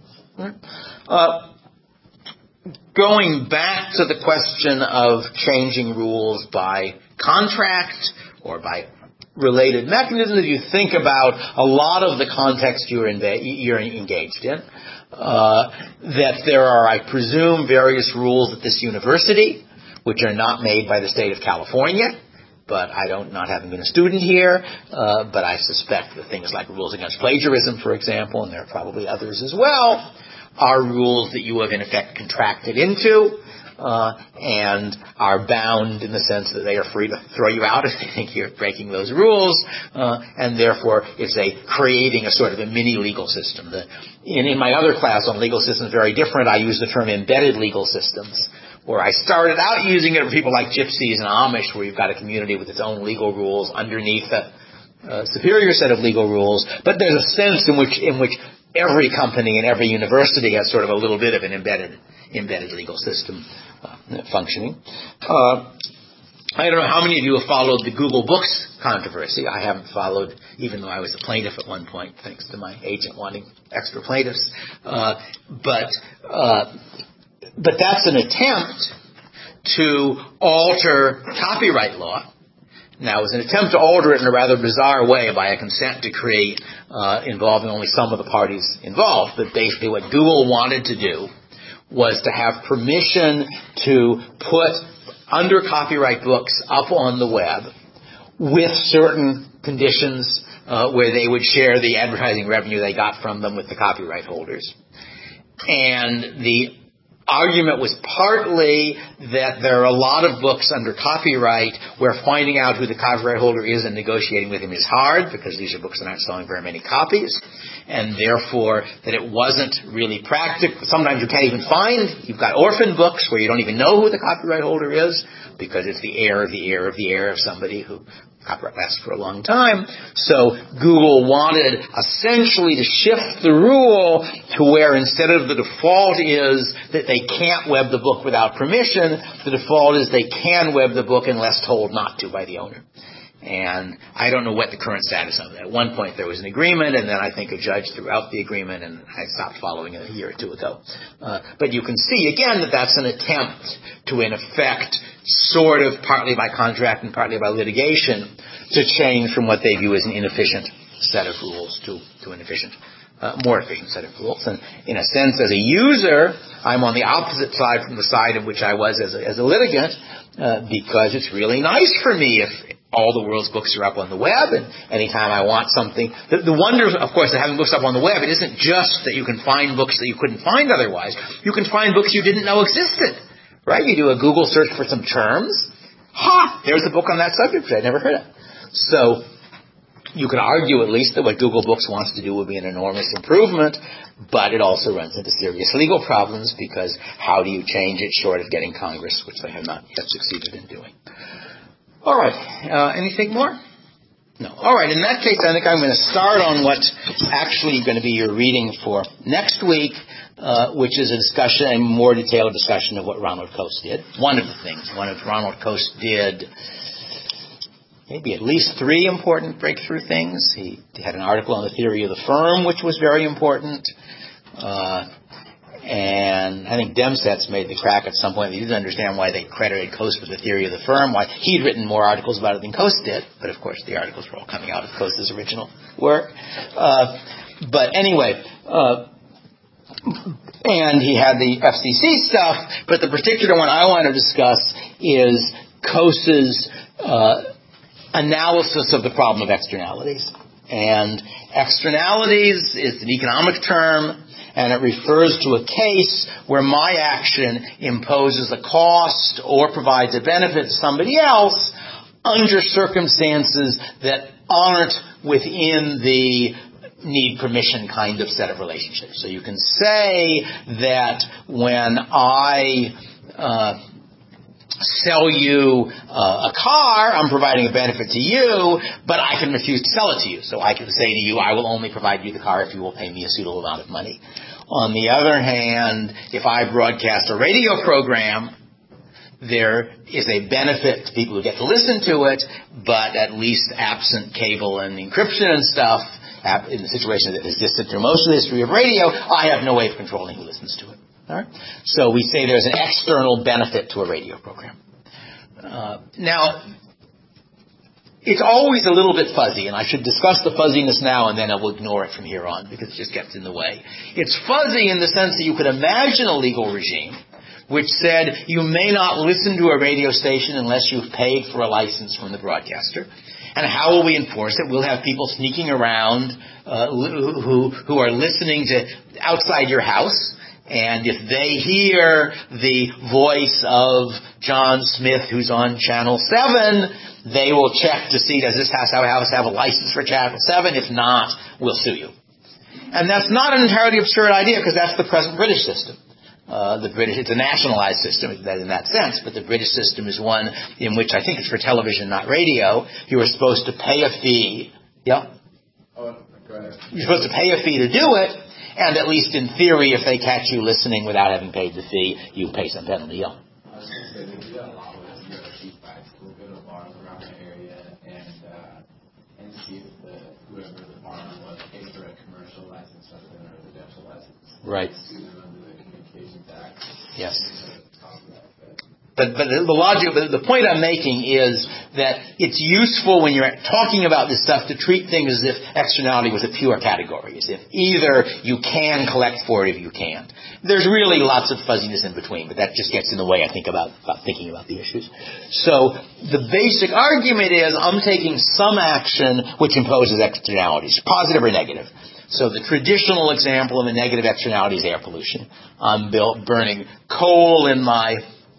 Going back to the question of changing rules by contract or by related mechanisms, if you think about a lot of the context you're engaged in, that there are, I presume, various rules at this university which are not made by the state of California, but not having been a student here, but I suspect that things like rules against plagiarism, for example, and there are probably others as well, are rules that you have in effect contracted into, and are bound in the sense that they are free to throw you out if they think you're breaking those rules, and therefore it's creating a sort of a mini legal system. In my other class on legal systems, very different, I use the term embedded legal systems, where I started out using it for people like Gypsies and Amish, where you've got a community with its own legal rules underneath a superior set of legal rules, but there's a sense in which every company and every university has sort of a little bit of an embedded legal system functioning. I don't know how many of you have followed the Google Books controversy. I haven't followed, even though I was a plaintiff at one point, thanks to my agent wanting extra plaintiffs. But that's an attempt to alter copyright law. Now, it was an attempt to alter it in a rather bizarre way by a consent decree involving only some of the parties involved. But basically what Google wanted to do was to have permission to put under copyright books up on the web with certain conditions where they would share the advertising revenue they got from them with the copyright holders. And the argument was partly that there are a lot of books under copyright where finding out who the copyright holder is and negotiating with him is hard, because these are books that aren't selling very many copies, and therefore that it wasn't really practical. Sometimes you can't even you've got orphan books where you don't even know who the copyright holder is, because it's the heir of the heir of the heir of somebody who copyright lasts for a long time. So Google wanted essentially to shift the rule to where instead of the default is that they can't web the book without permission, the default is they can web the book unless told not to by the owner. And I don't know what the current status of that. At one point there was an agreement, and then I think a judge threw out the agreement, and I stopped following it a year or two ago. But you can see, again, that that's an attempt to, in effect, sort of partly by contract and partly by litigation, to change from what they view as an inefficient set of rules to an efficient, more efficient set of rules. And in a sense, as a user, I'm on the opposite side from the side of which I was as a litigant, because it's really nice for me if all the world's books are up on the web, and anytime I want something. The wonder, of course, of having books up on the web, it isn't just that you can find books that you couldn't find otherwise. You can find books you didn't know existed, right? You do a Google search for some terms. There's a book on that subject which I'd never heard of. So you could argue at least that what Google Books wants to do would be an enormous improvement, but it also runs into serious legal problems, because how do you change it short of getting Congress, which they have not yet succeeded in doing? All right. Anything more? No. All right. In that case, I think I'm going to start on what's actually going to be your reading for next week, which is a more detailed discussion of what Ronald Coase did. One of Ronald Coase did maybe at least 3 important breakthrough things. He had an article on the theory of the firm, which was very important. And I think Demsetz made the crack at some point that he didn't understand why they credited Coase with the theory of the firm, why he'd written more articles about it than Coase did. But, of course, the articles were all coming out of Coase's original work. But anyway, and he had the FCC stuff, but the particular one I want to discuss is Coase's analysis of the problem of externalities. And externalities is an economic term, and it refers to a case where my action imposes a cost or provides a benefit to somebody else under circumstances that aren't within the need permission kind of set of relationships. So you can say that when I sell you a car, I'm providing a benefit to you, but I can refuse to sell it to you. So I can say to you, I will only provide you the car if you will pay me a suitable amount of money. On the other hand, if I broadcast a radio program, there is a benefit to people who get to listen to it, but at least absent cable and encryption and stuff, in the situation that existed through most of the history of radio, I have no way of controlling who listens to it. All right? So we say there's an external benefit to a radio program. Now, it's always a little bit fuzzy, and I should discuss the fuzziness now, and then I will ignore it from here on, because it just gets in the way. It's fuzzy in the sense that you could imagine a legal regime which said you may not listen to a radio station unless you've paid for a license from the broadcaster. And how will we enforce it? We'll have people sneaking around who are listening to outside your house. And if they hear the voice of John Smith, who's on Channel 7, they will check to see, does this house have a license for Channel 7? If not, we'll sue you. And that's not an entirely absurd idea, because that's the present British system. It's a nationalized system in that sense, but the British system is one in which, I think it's for television, not radio, you are supposed to pay a fee. Yeah? Oh, go ahead. You're supposed to pay a fee to do it, and at least in theory, if they catch you listening without having paid the fee, you pay some penalty. Yeah? I was going to say, they do that a lot with cheap bikes. We'll go to bars around the area and see if whoever the bar was pays for a commercial license rather than a residential license. Right. Yes. But the point I'm making is that it's useful when you're talking about this stuff to treat things as if externality was a pure category, as if either you can collect for it or you can't. There's really lots of fuzziness in between, but that just gets in the way, I think, about thinking about the issues. So the basic argument is I'm taking some action which imposes externalities, positive or negative. So the traditional example of a negative externality is air pollution. I'm burning coal in my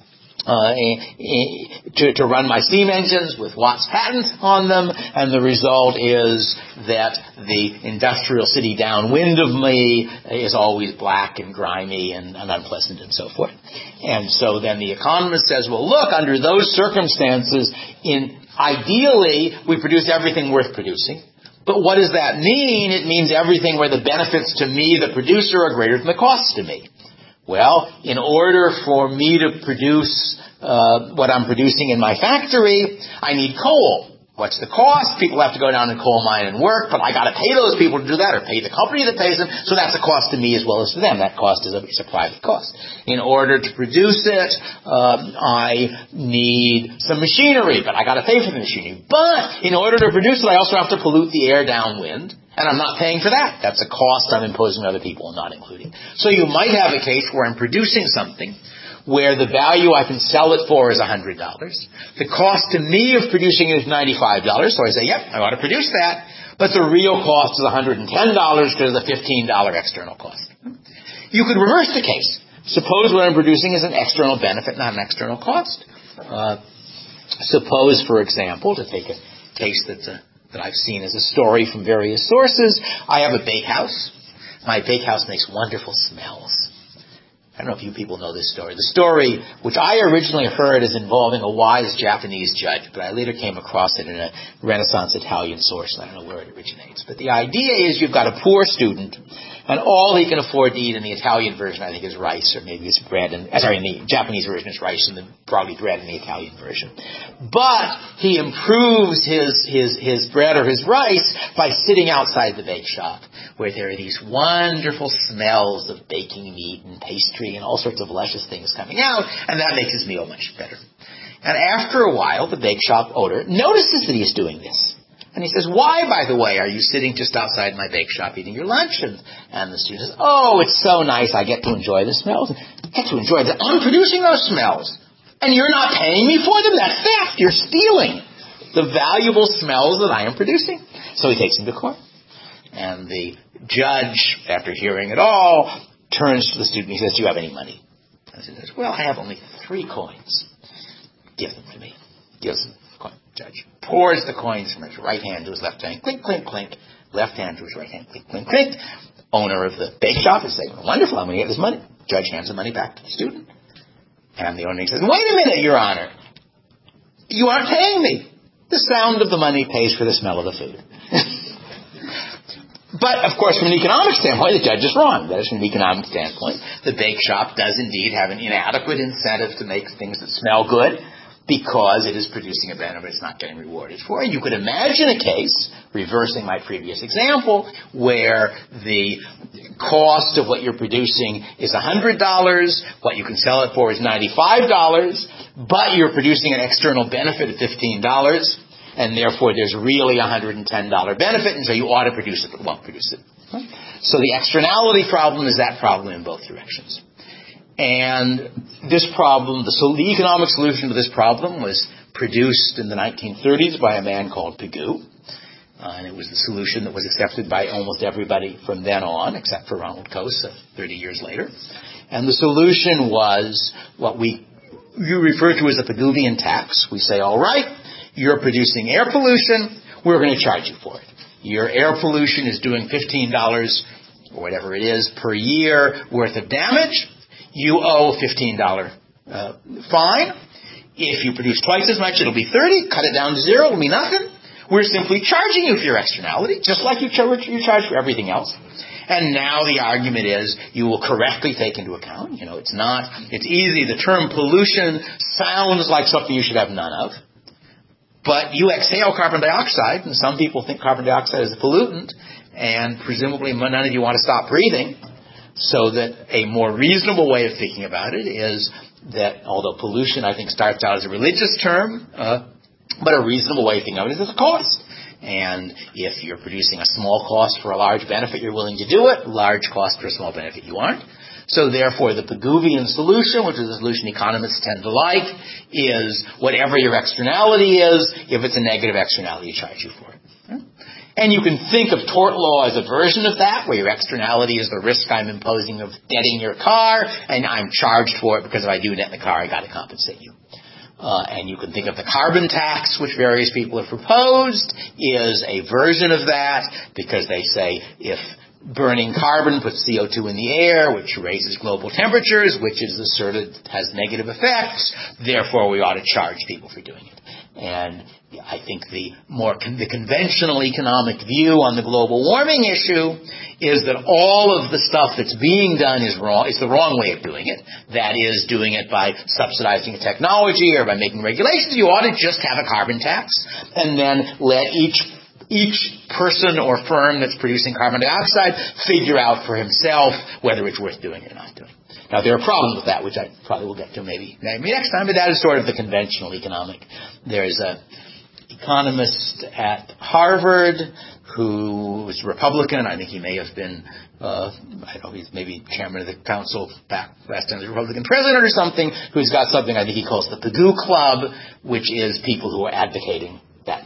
to run my steam engines with Watt's patent on them, and the result is that the industrial city downwind of me is always black and grimy and unpleasant and so forth. And so then the economist says, well, look, under those circumstances, ideally, we produce everything worth producing. But what does that mean? It means everything where the benefits to me, the producer, are greater than the costs to me. Well, in order for me to produce what I'm producing in my factory, I need coal. What's the cost? People have to go down to coal mine and work, but I got to pay those people to do that, or pay the company that pays them, so that's a cost to me as well as to them. That cost is a private cost. In order to produce it, I need some machinery, but I got to pay for the machinery. But in order to produce it, I also have to pollute the air downwind, and I'm not paying for that. That's a cost I'm imposing on other people and not including. So you might have a case where I'm producing something where the value I can sell it for is $100. The cost to me of producing it is $95, so I say, yep, I ought to produce that, but the real cost is $110 because of the $15 external cost. You could reverse the case. Suppose what I'm producing is an external benefit, not an external cost. Suppose, for example, to take a case that I've seen as a story from various sources, I have a bakehouse. My bakehouse makes wonderful smells. I don't know if you people know this story. The story, which I originally heard as involving a wise Japanese judge, but I later came across it in a Renaissance Italian source, and I don't know where it originates. But the idea is you've got a poor student, and all he can afford to eat in the Italian version, I think, is rice, or maybe it's bread. In the Japanese version is rice, and probably bread in the Italian version. But he improves his bread or his rice by sitting outside the bake shop, where there are these wonderful smells of baking meat and pastry and all sorts of luscious things coming out, and that makes his meal much better. And after a while, the bake shop owner notices that he is doing this. And he says, "Why, by the way, are you sitting just outside my bake shop eating your lunch?" And the student says, "Oh, it's so nice. I get to enjoy the smells. I get to enjoy that. I'm producing those smells. And you're not paying me for them. That's theft. You're stealing the valuable smells that I am producing." So he takes him to court. And the judge, after hearing it all, turns to the student and he says, "Do you have any money?" And the student says, "Well, I have only 3 coins. Give them to me." Gives them the coin. Judge pours the coins from his right hand to his left hand. Clink, clink, clink. Left hand to his right hand. Clink, clink, clink. Owner of the bake shop is saying, "Wonderful, I'm going to get this money." Judge hands the money back to the student. And the owner says, "Wait a minute, Your Honor. You aren't paying me. The sound of the money pays for the smell of the food." But, of course, from an economic standpoint, the judge is wrong. That is, from an economic standpoint, the bake shop does indeed have an inadequate incentive to make things that smell good because it is producing a benefit it's not getting rewarded for. And you could imagine a case, reversing my previous example, where the cost of what you're producing is $100, what you can sell it for is $95, but you're producing an external benefit of $15, and therefore there's really a $110 benefit, and so you ought to produce it, but won't produce it. So the externality problem is that problem in both directions. And this problem, the economic solution to this problem was produced in the 1930s by a man called Pigou. And it was the solution that was accepted by almost everybody from then on, except for Ronald Coase 30 years later. And the solution was what you refer to as a Pigouvian tax. We say, all right, you're producing air pollution, we're going to charge you for it. Your air pollution is doing $15 or whatever it is per year worth of damage. You owe a $15 fine. If you produce twice as much, it'll be $30. Cut it down to $0, it'll be nothing. We're simply charging you for your externality, just like you charge for everything else. And now the argument is you will correctly take into account. It's easy. The term pollution sounds like something you should have none of. But you exhale carbon dioxide, and some people think carbon dioxide is a pollutant, and presumably none of you want to stop breathing. So that a more reasonable way of thinking about it is that although pollution, I think, starts out as a religious term, but a reasonable way of thinking of it is as a cost. And if you're producing a small cost for a large benefit, you're willing to do it. Large cost for a small benefit, you aren't. So therefore, the Pigouvian solution, which is the solution economists tend to like, is whatever your externality is, if it's a negative externality, you charge you for it. And you can think of tort law as a version of that, where your externality is the risk I'm imposing of getting your car, and I'm charged for it because if I do get in the car, I got to compensate you. And you can think of the carbon tax, which various people have proposed, is a version of that, because they say if burning carbon puts CO2 in the air, which raises global temperatures, which is asserted has negative effects, therefore we ought to charge people for doing it. And I think the conventional economic view on the global warming issue is that all of the stuff that's being done is wrong. It's the wrong way of doing it. That is, doing it by subsidizing technology or by making regulations. You ought to just have a carbon tax and then let each person or firm that's producing carbon dioxide figure out for himself whether it's worth doing or not doing. Now, there are problems with that, which I probably will get to maybe next time, but that is sort of the conventional economic. There's an economist at Harvard who was Republican. I think he may have been, he's maybe chairman of the council back last time, the Republican president or something, who's got something I think he calls the Pigou Club, which is people who are advocating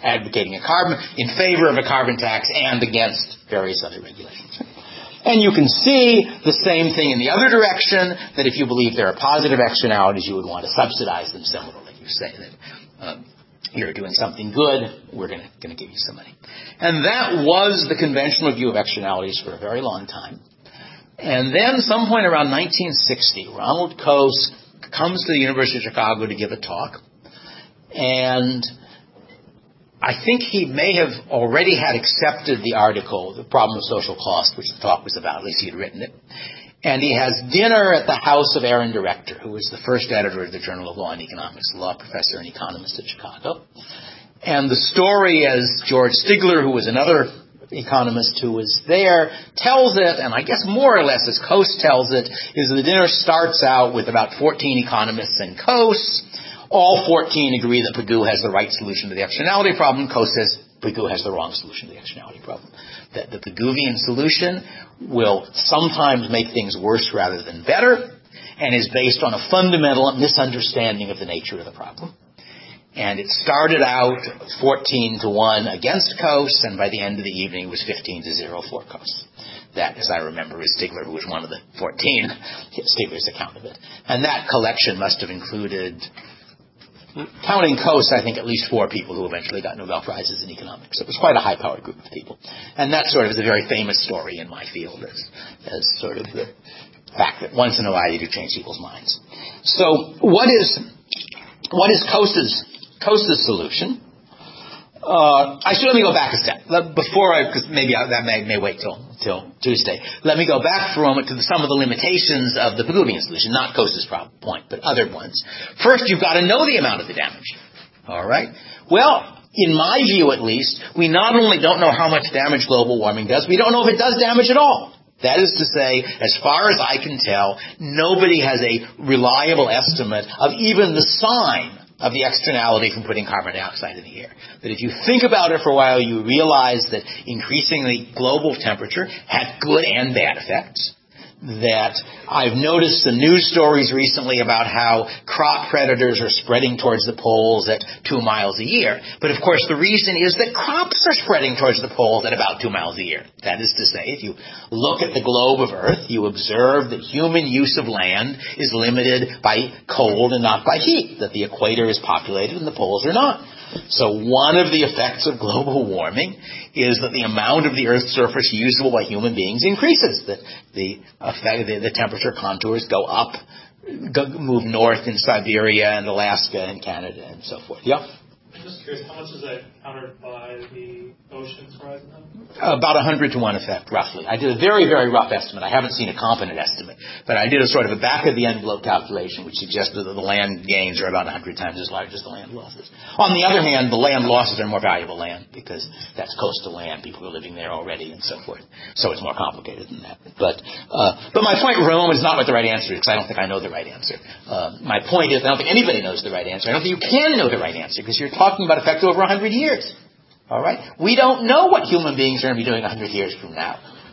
a carbon, in favor of a carbon tax and against various other regulations. And you can see the same thing in the other direction, that if you believe there are positive externalities, you would want to subsidize them similarly. You say that you're doing something good, we're going to give you some money. And that was the conventional view of externalities for a very long time. And then some point around 1960, Ronald Coase comes to the University of Chicago to give a talk. And I think he may have already had accepted the article, The Problem of Social Cost, which the talk was about. At least he had written it. And he has dinner at the house of Aaron Director, who was the first editor of the Journal of Law and Economics, a law professor and economist at Chicago. And the story, as George Stigler, who was another economist who was there, tells it, and I guess more or less as Coase tells it, is the dinner starts out with about 14 economists and Coase. All 14 agree that Pigou has the right solution to the externality problem. Coase says Pigou has the wrong solution to the externality problem. That the Pigouvian solution will sometimes make things worse rather than better, and is based on a fundamental misunderstanding of the nature of the problem. And it started out 14-1 against Coase, and by the end of the evening it was 15-0 for Coase. That, as I remember, is Stigler, who was one of the 14, Stigler's account of it. And that collection must have included, counting Coase, I think at least 4 people who eventually got Nobel Prizes in economics. So it was quite a high-powered group of people. And that sort of is a very famous story in my field as sort of the fact that once in a while you do change people's minds. So what is Coase's solution? Let me go back a step because maybe that may wait till Tuesday. Let me go back for a moment to some of the limitations of the Pigouvian solution, not Coase's point, but other ones. First, you've got to know the amount of the damage. All right. Well, in my view, at least, we not only don't know how much damage global warming does, we don't know if it does damage at all. That is to say, as far as I can tell, nobody has a reliable estimate of even the sign of the externality from putting carbon dioxide in the air. That if you think about it for a while, you realize that increasing the global temperature had good and bad effects. That I've noticed the news stories recently about how crop predators are spreading towards the poles at 2 miles a year. But of course the reason is that crops are spreading towards the poles at about 2 miles a year. That is to say, if you look at the globe of Earth, you observe that human use of land is limited by cold and not by heat. That the equator is populated and the poles are not. So one of the effects of global warming is that the amount of the Earth's surface usable by human beings increases. That the temperature contours go up, move north in Siberia and Alaska and Canada and so forth. Yeah? I'm just curious, how much is that countered by the oceans rising up? About 100-1 effect, roughly. I did a very, very rough estimate. I haven't seen a competent estimate. But I did a sort of a back-of-the-envelope calculation, which suggested that the land gains are about 100 times as large as the land losses. On the other hand, the land losses are more valuable land because that's coastal land. People are living there already and so forth. So it's more complicated than that. But my point, Rome, is not what the right answer is, because I don't think I know the right answer. My point is, I don't think anybody knows the right answer. I don't think you can know the right answer, because you're talking about effects over 100 years. All right? We don't know what human beings are going to be doing 100 years from now.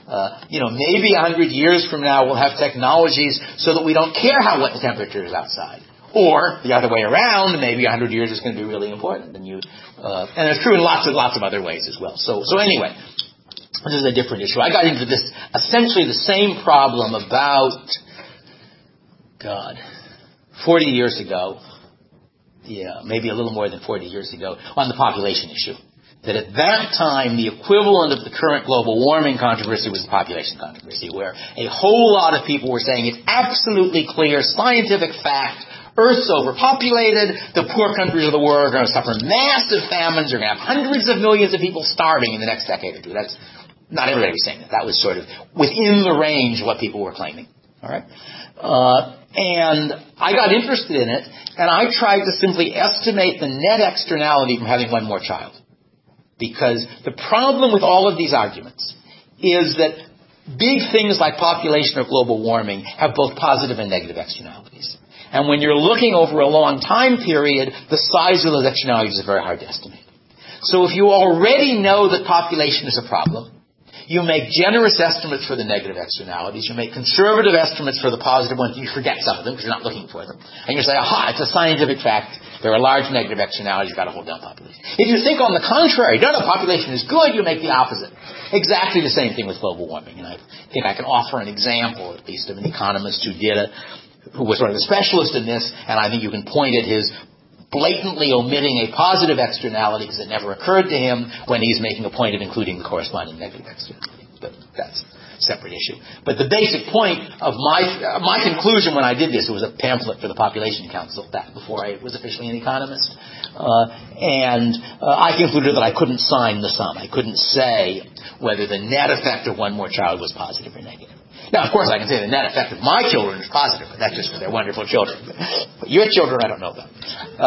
Maybe 100 years from now we'll have technologies so that we don't care what the temperature is outside. Or the other way around, maybe 100 years is going to be really important. And it's true in lots of other ways as well. So anyway, this is a different issue. I got into this essentially the same problem about 40 years ago. Yeah, maybe a little more than 40 years ago, on the population issue. That at that time, the equivalent of the current global warming controversy was the population controversy, where a whole lot of people were saying it's absolutely clear, scientific fact, Earth's overpopulated, the poor countries of the world are going to suffer massive famines, they're going to have hundreds of millions of people starving in the next decade or two. That's not everybody was saying that. That was sort of within the range of what people were claiming. All right? And I got interested in it, and I tried to simply estimate the net externality from having one more child. Because the problem with all of these arguments is that big things like population or global warming have both positive and negative externalities. And when you're looking over a long time period, the size of those externalities is very hard to estimate. So if you already know that population is a problem, you make generous estimates for the negative externalities. You make conservative estimates for the positive ones. You forget some of them because you're not looking for them. And you say, aha, it's a scientific fact. There are large negative externalities. You've got to hold down population. If you think on the contrary, no, population is good, you make the opposite. Exactly the same thing with global warming. And I think I can offer an example, at least, of an economist who was sort of a specialist in this, and I think you can point at his blatantly omitting a positive externality because it never occurred to him when he's making a point of including the corresponding negative externality. But separate issue. But the basic point of my conclusion when I did this, it was a pamphlet for the Population Council back before I was officially an economist, and I concluded that I couldn't sign the sum. I couldn't say whether the net effect of one more child was positive or negative. Now, of course, I can say the net effect of my children is positive, but that's just because they're wonderful children. But your children, I don't know about.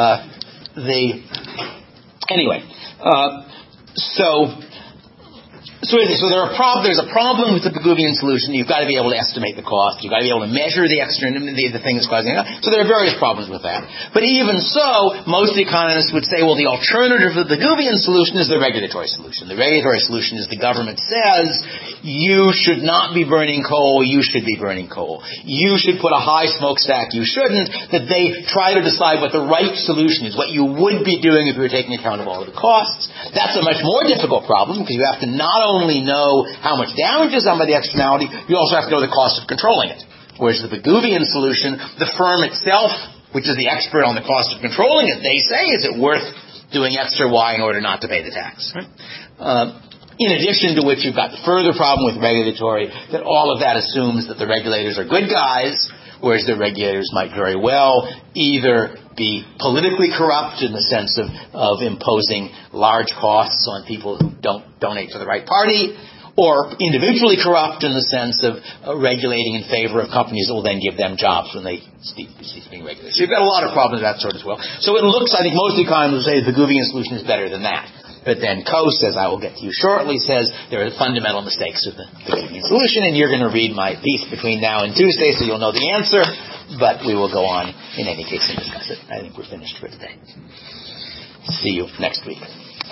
So there's a problem with the Pigouvian solution. You've got to be able to estimate the cost. You've got to be able to measure the thing that's causing it. So there are various problems with that. But even so, most economists would say, well, the alternative to the Pigouvian solution is the regulatory solution. The regulatory solution is the government says, you should not be burning coal, you should be burning coal. You should put a high smokestack, you shouldn't. That they try to decide what the right solution is, what you would be doing if you were taking account of all of the costs. That's a much more difficult problem because you have to not only know how much damage is done by the externality, you also have to know the cost of controlling it. Whereas the Pigouvian solution, the firm itself, which is the expert on the cost of controlling it, they say, is it worth doing X or Y in order not to pay the tax? In addition to which, you've got the further problem with regulatory, that all of that assumes that the regulators are good guys, whereas the regulators might very well either be politically corrupt in the sense of imposing large costs on people who don't donate to the right party, or individually corrupt in the sense of regulating in favor of companies that will then give them jobs when they cease being regulated. So you've got a lot of problems of that sort as well. So it looks, I think most economists will say the Pigouvian solution is better than that. But then Coase, as I will get to you shortly, says there are fundamental mistakes with the Pigouvian solution, and you're going to read my piece between now and Tuesday, so you'll know the answer, but we will go on in any case and discuss it. I think we're finished for today. See you next week.